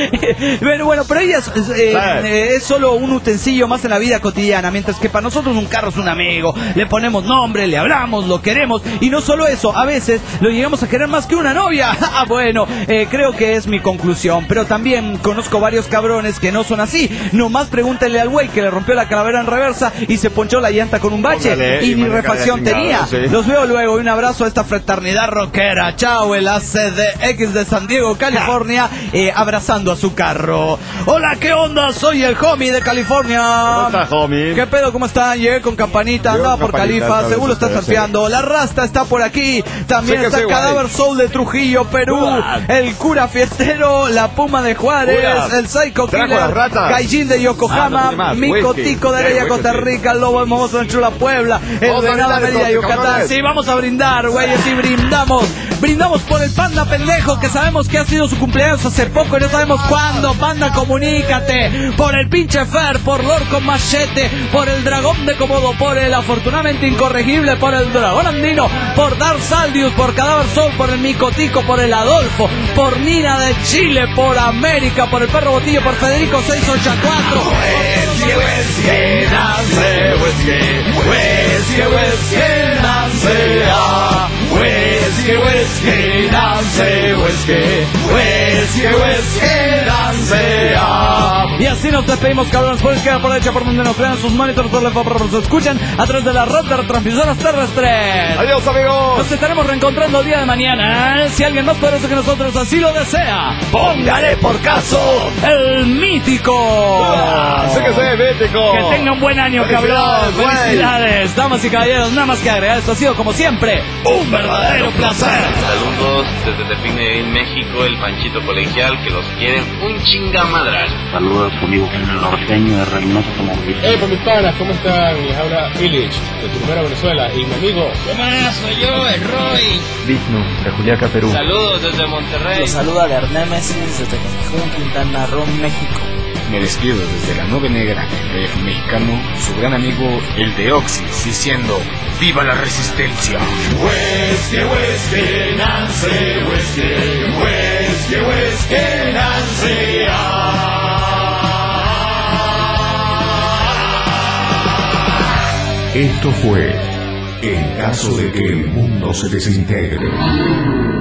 Speaker 3: bueno, bueno, pero ella es, es, eh,
Speaker 9: Sí.
Speaker 3: eh, es solo un utensilio más en la vida cotidiana, mientras que para nosotros un carro es un amigo. Le ponemos nombre, le hablamos, lo queremos, y no solo eso, a veces lo llegamos a querer más que una novia. Ah, bueno, eh, creo que es mi conclusión, pero también conozco varios cabrones que no son así. Nomás pregúntenle al güey que le rompió la calavera en reversa y se ponchó la llanta con un bache.
Speaker 9: Póngale,
Speaker 3: y
Speaker 9: y
Speaker 3: ni
Speaker 9: maneja
Speaker 3: refacción
Speaker 9: la
Speaker 3: tenía.
Speaker 9: chingada, sí.
Speaker 3: Los veo luego y un abrazo a esta fraternidad rockera. Chao, el A C D X de San Diego, California, eh, abrazando a su carro. Hola, ¿qué onda? Soy el homie de California.
Speaker 9: ¿Cómo estás, homie?
Speaker 3: ¿Qué pedo? ¿Cómo están? Llegué con campanita,
Speaker 9: Yo
Speaker 3: andaba
Speaker 9: con
Speaker 3: por
Speaker 9: campanita,
Speaker 3: Califa,
Speaker 9: esta
Speaker 3: seguro
Speaker 9: vez
Speaker 3: está
Speaker 9: ustedes,
Speaker 3: surfeando. La Rasta está por aquí. También
Speaker 9: Sí que
Speaker 3: está
Speaker 9: sí,
Speaker 3: Cadáver
Speaker 9: guay.
Speaker 3: Soul de Trujillo, Perú.
Speaker 9: What?
Speaker 3: El cura fiestero, la Puma de Juárez,
Speaker 9: Pura.
Speaker 3: el Psycho
Speaker 9: ¿Trajo
Speaker 3: Killer,
Speaker 9: las ratas?
Speaker 3: Gaijin de
Speaker 9: Ah, no
Speaker 3: Yokohama,
Speaker 9: tiene más.
Speaker 3: Mico
Speaker 9: Whisky.
Speaker 3: Tico de
Speaker 9: Sí,
Speaker 3: Heredia,
Speaker 9: whisky,
Speaker 3: Costa
Speaker 9: sí.
Speaker 3: Rica, el Lobo hermoso en Chula, Puebla, el
Speaker 9: Vamos a
Speaker 3: venado
Speaker 9: brindar esta
Speaker 3: Mérida, Yucatán. Sí, vamos a brindar, güey, sí, brindamos. Brindamos por el panda pendejo, que sabemos que ha sido su cumpleaños hace poco y no sabemos cuándo. Panda, comunícate. Por el pinche Fer, por Lord con Machete, por el dragón de Komodo, por el afortunadamente incorregible, por el dragón andino, por Dar Saldius, por Cadáver Soul, por el Micotico, por el Adolfo, por Nina de Chile, por América, por el Perro Botillo, por Federico seiscientos ochenta y cuatro. Whisky, whisky, dance, whisky, whisky, whisky, dance, ah. Whisky, whisky, dance, whisky, whisky, whisky, dance, ah. Y así nos despedimos, cabrones, por izquierda, por derecha, por donde nos vean sus monitores, por la por nos escuchan a través de la red de retransmisoras terrestres.
Speaker 9: Adiós, amigos.
Speaker 3: Nos estaremos reencontrando el día de mañana. Si alguien más poderoso que nosotros así lo desea, póngale por caso el mítico.
Speaker 9: Ah, sí que sí, mítico.
Speaker 3: Que tenga un buen año, cabrón. Felicidades, damas y caballeros. Nada más que agregar, esto ha sido como siempre un verdadero placer.
Speaker 11: Saludos desde Tepine, en México, el Panchito Colegial, que los quieren un chingamadral.
Speaker 12: Saludos, amigo el norteño de Reynosa, Tamaulipas.
Speaker 13: Hey, por mis panas, ¿cómo están? Les habla Illich, de Tucumán, Venezuela, y mi amigo...
Speaker 14: ¿Qué más? Soy yo, el Roy.
Speaker 15: Vigno, de Juliaca, Perú.
Speaker 11: Saludos desde Monterrey.
Speaker 16: Los saluda de Arnemesis, desde Cancún, Quintana Roo, México.
Speaker 17: Me despido desde la Nube Negra, el rey mexicano, su gran amigo, el de Oxys, diciendo... ¡Viva la resistencia!
Speaker 18: Whisky, whisky, Nancy, whisky, whisky, whisky, Nancy.
Speaker 1: Esto fue En caso de que el mundo se desintegre.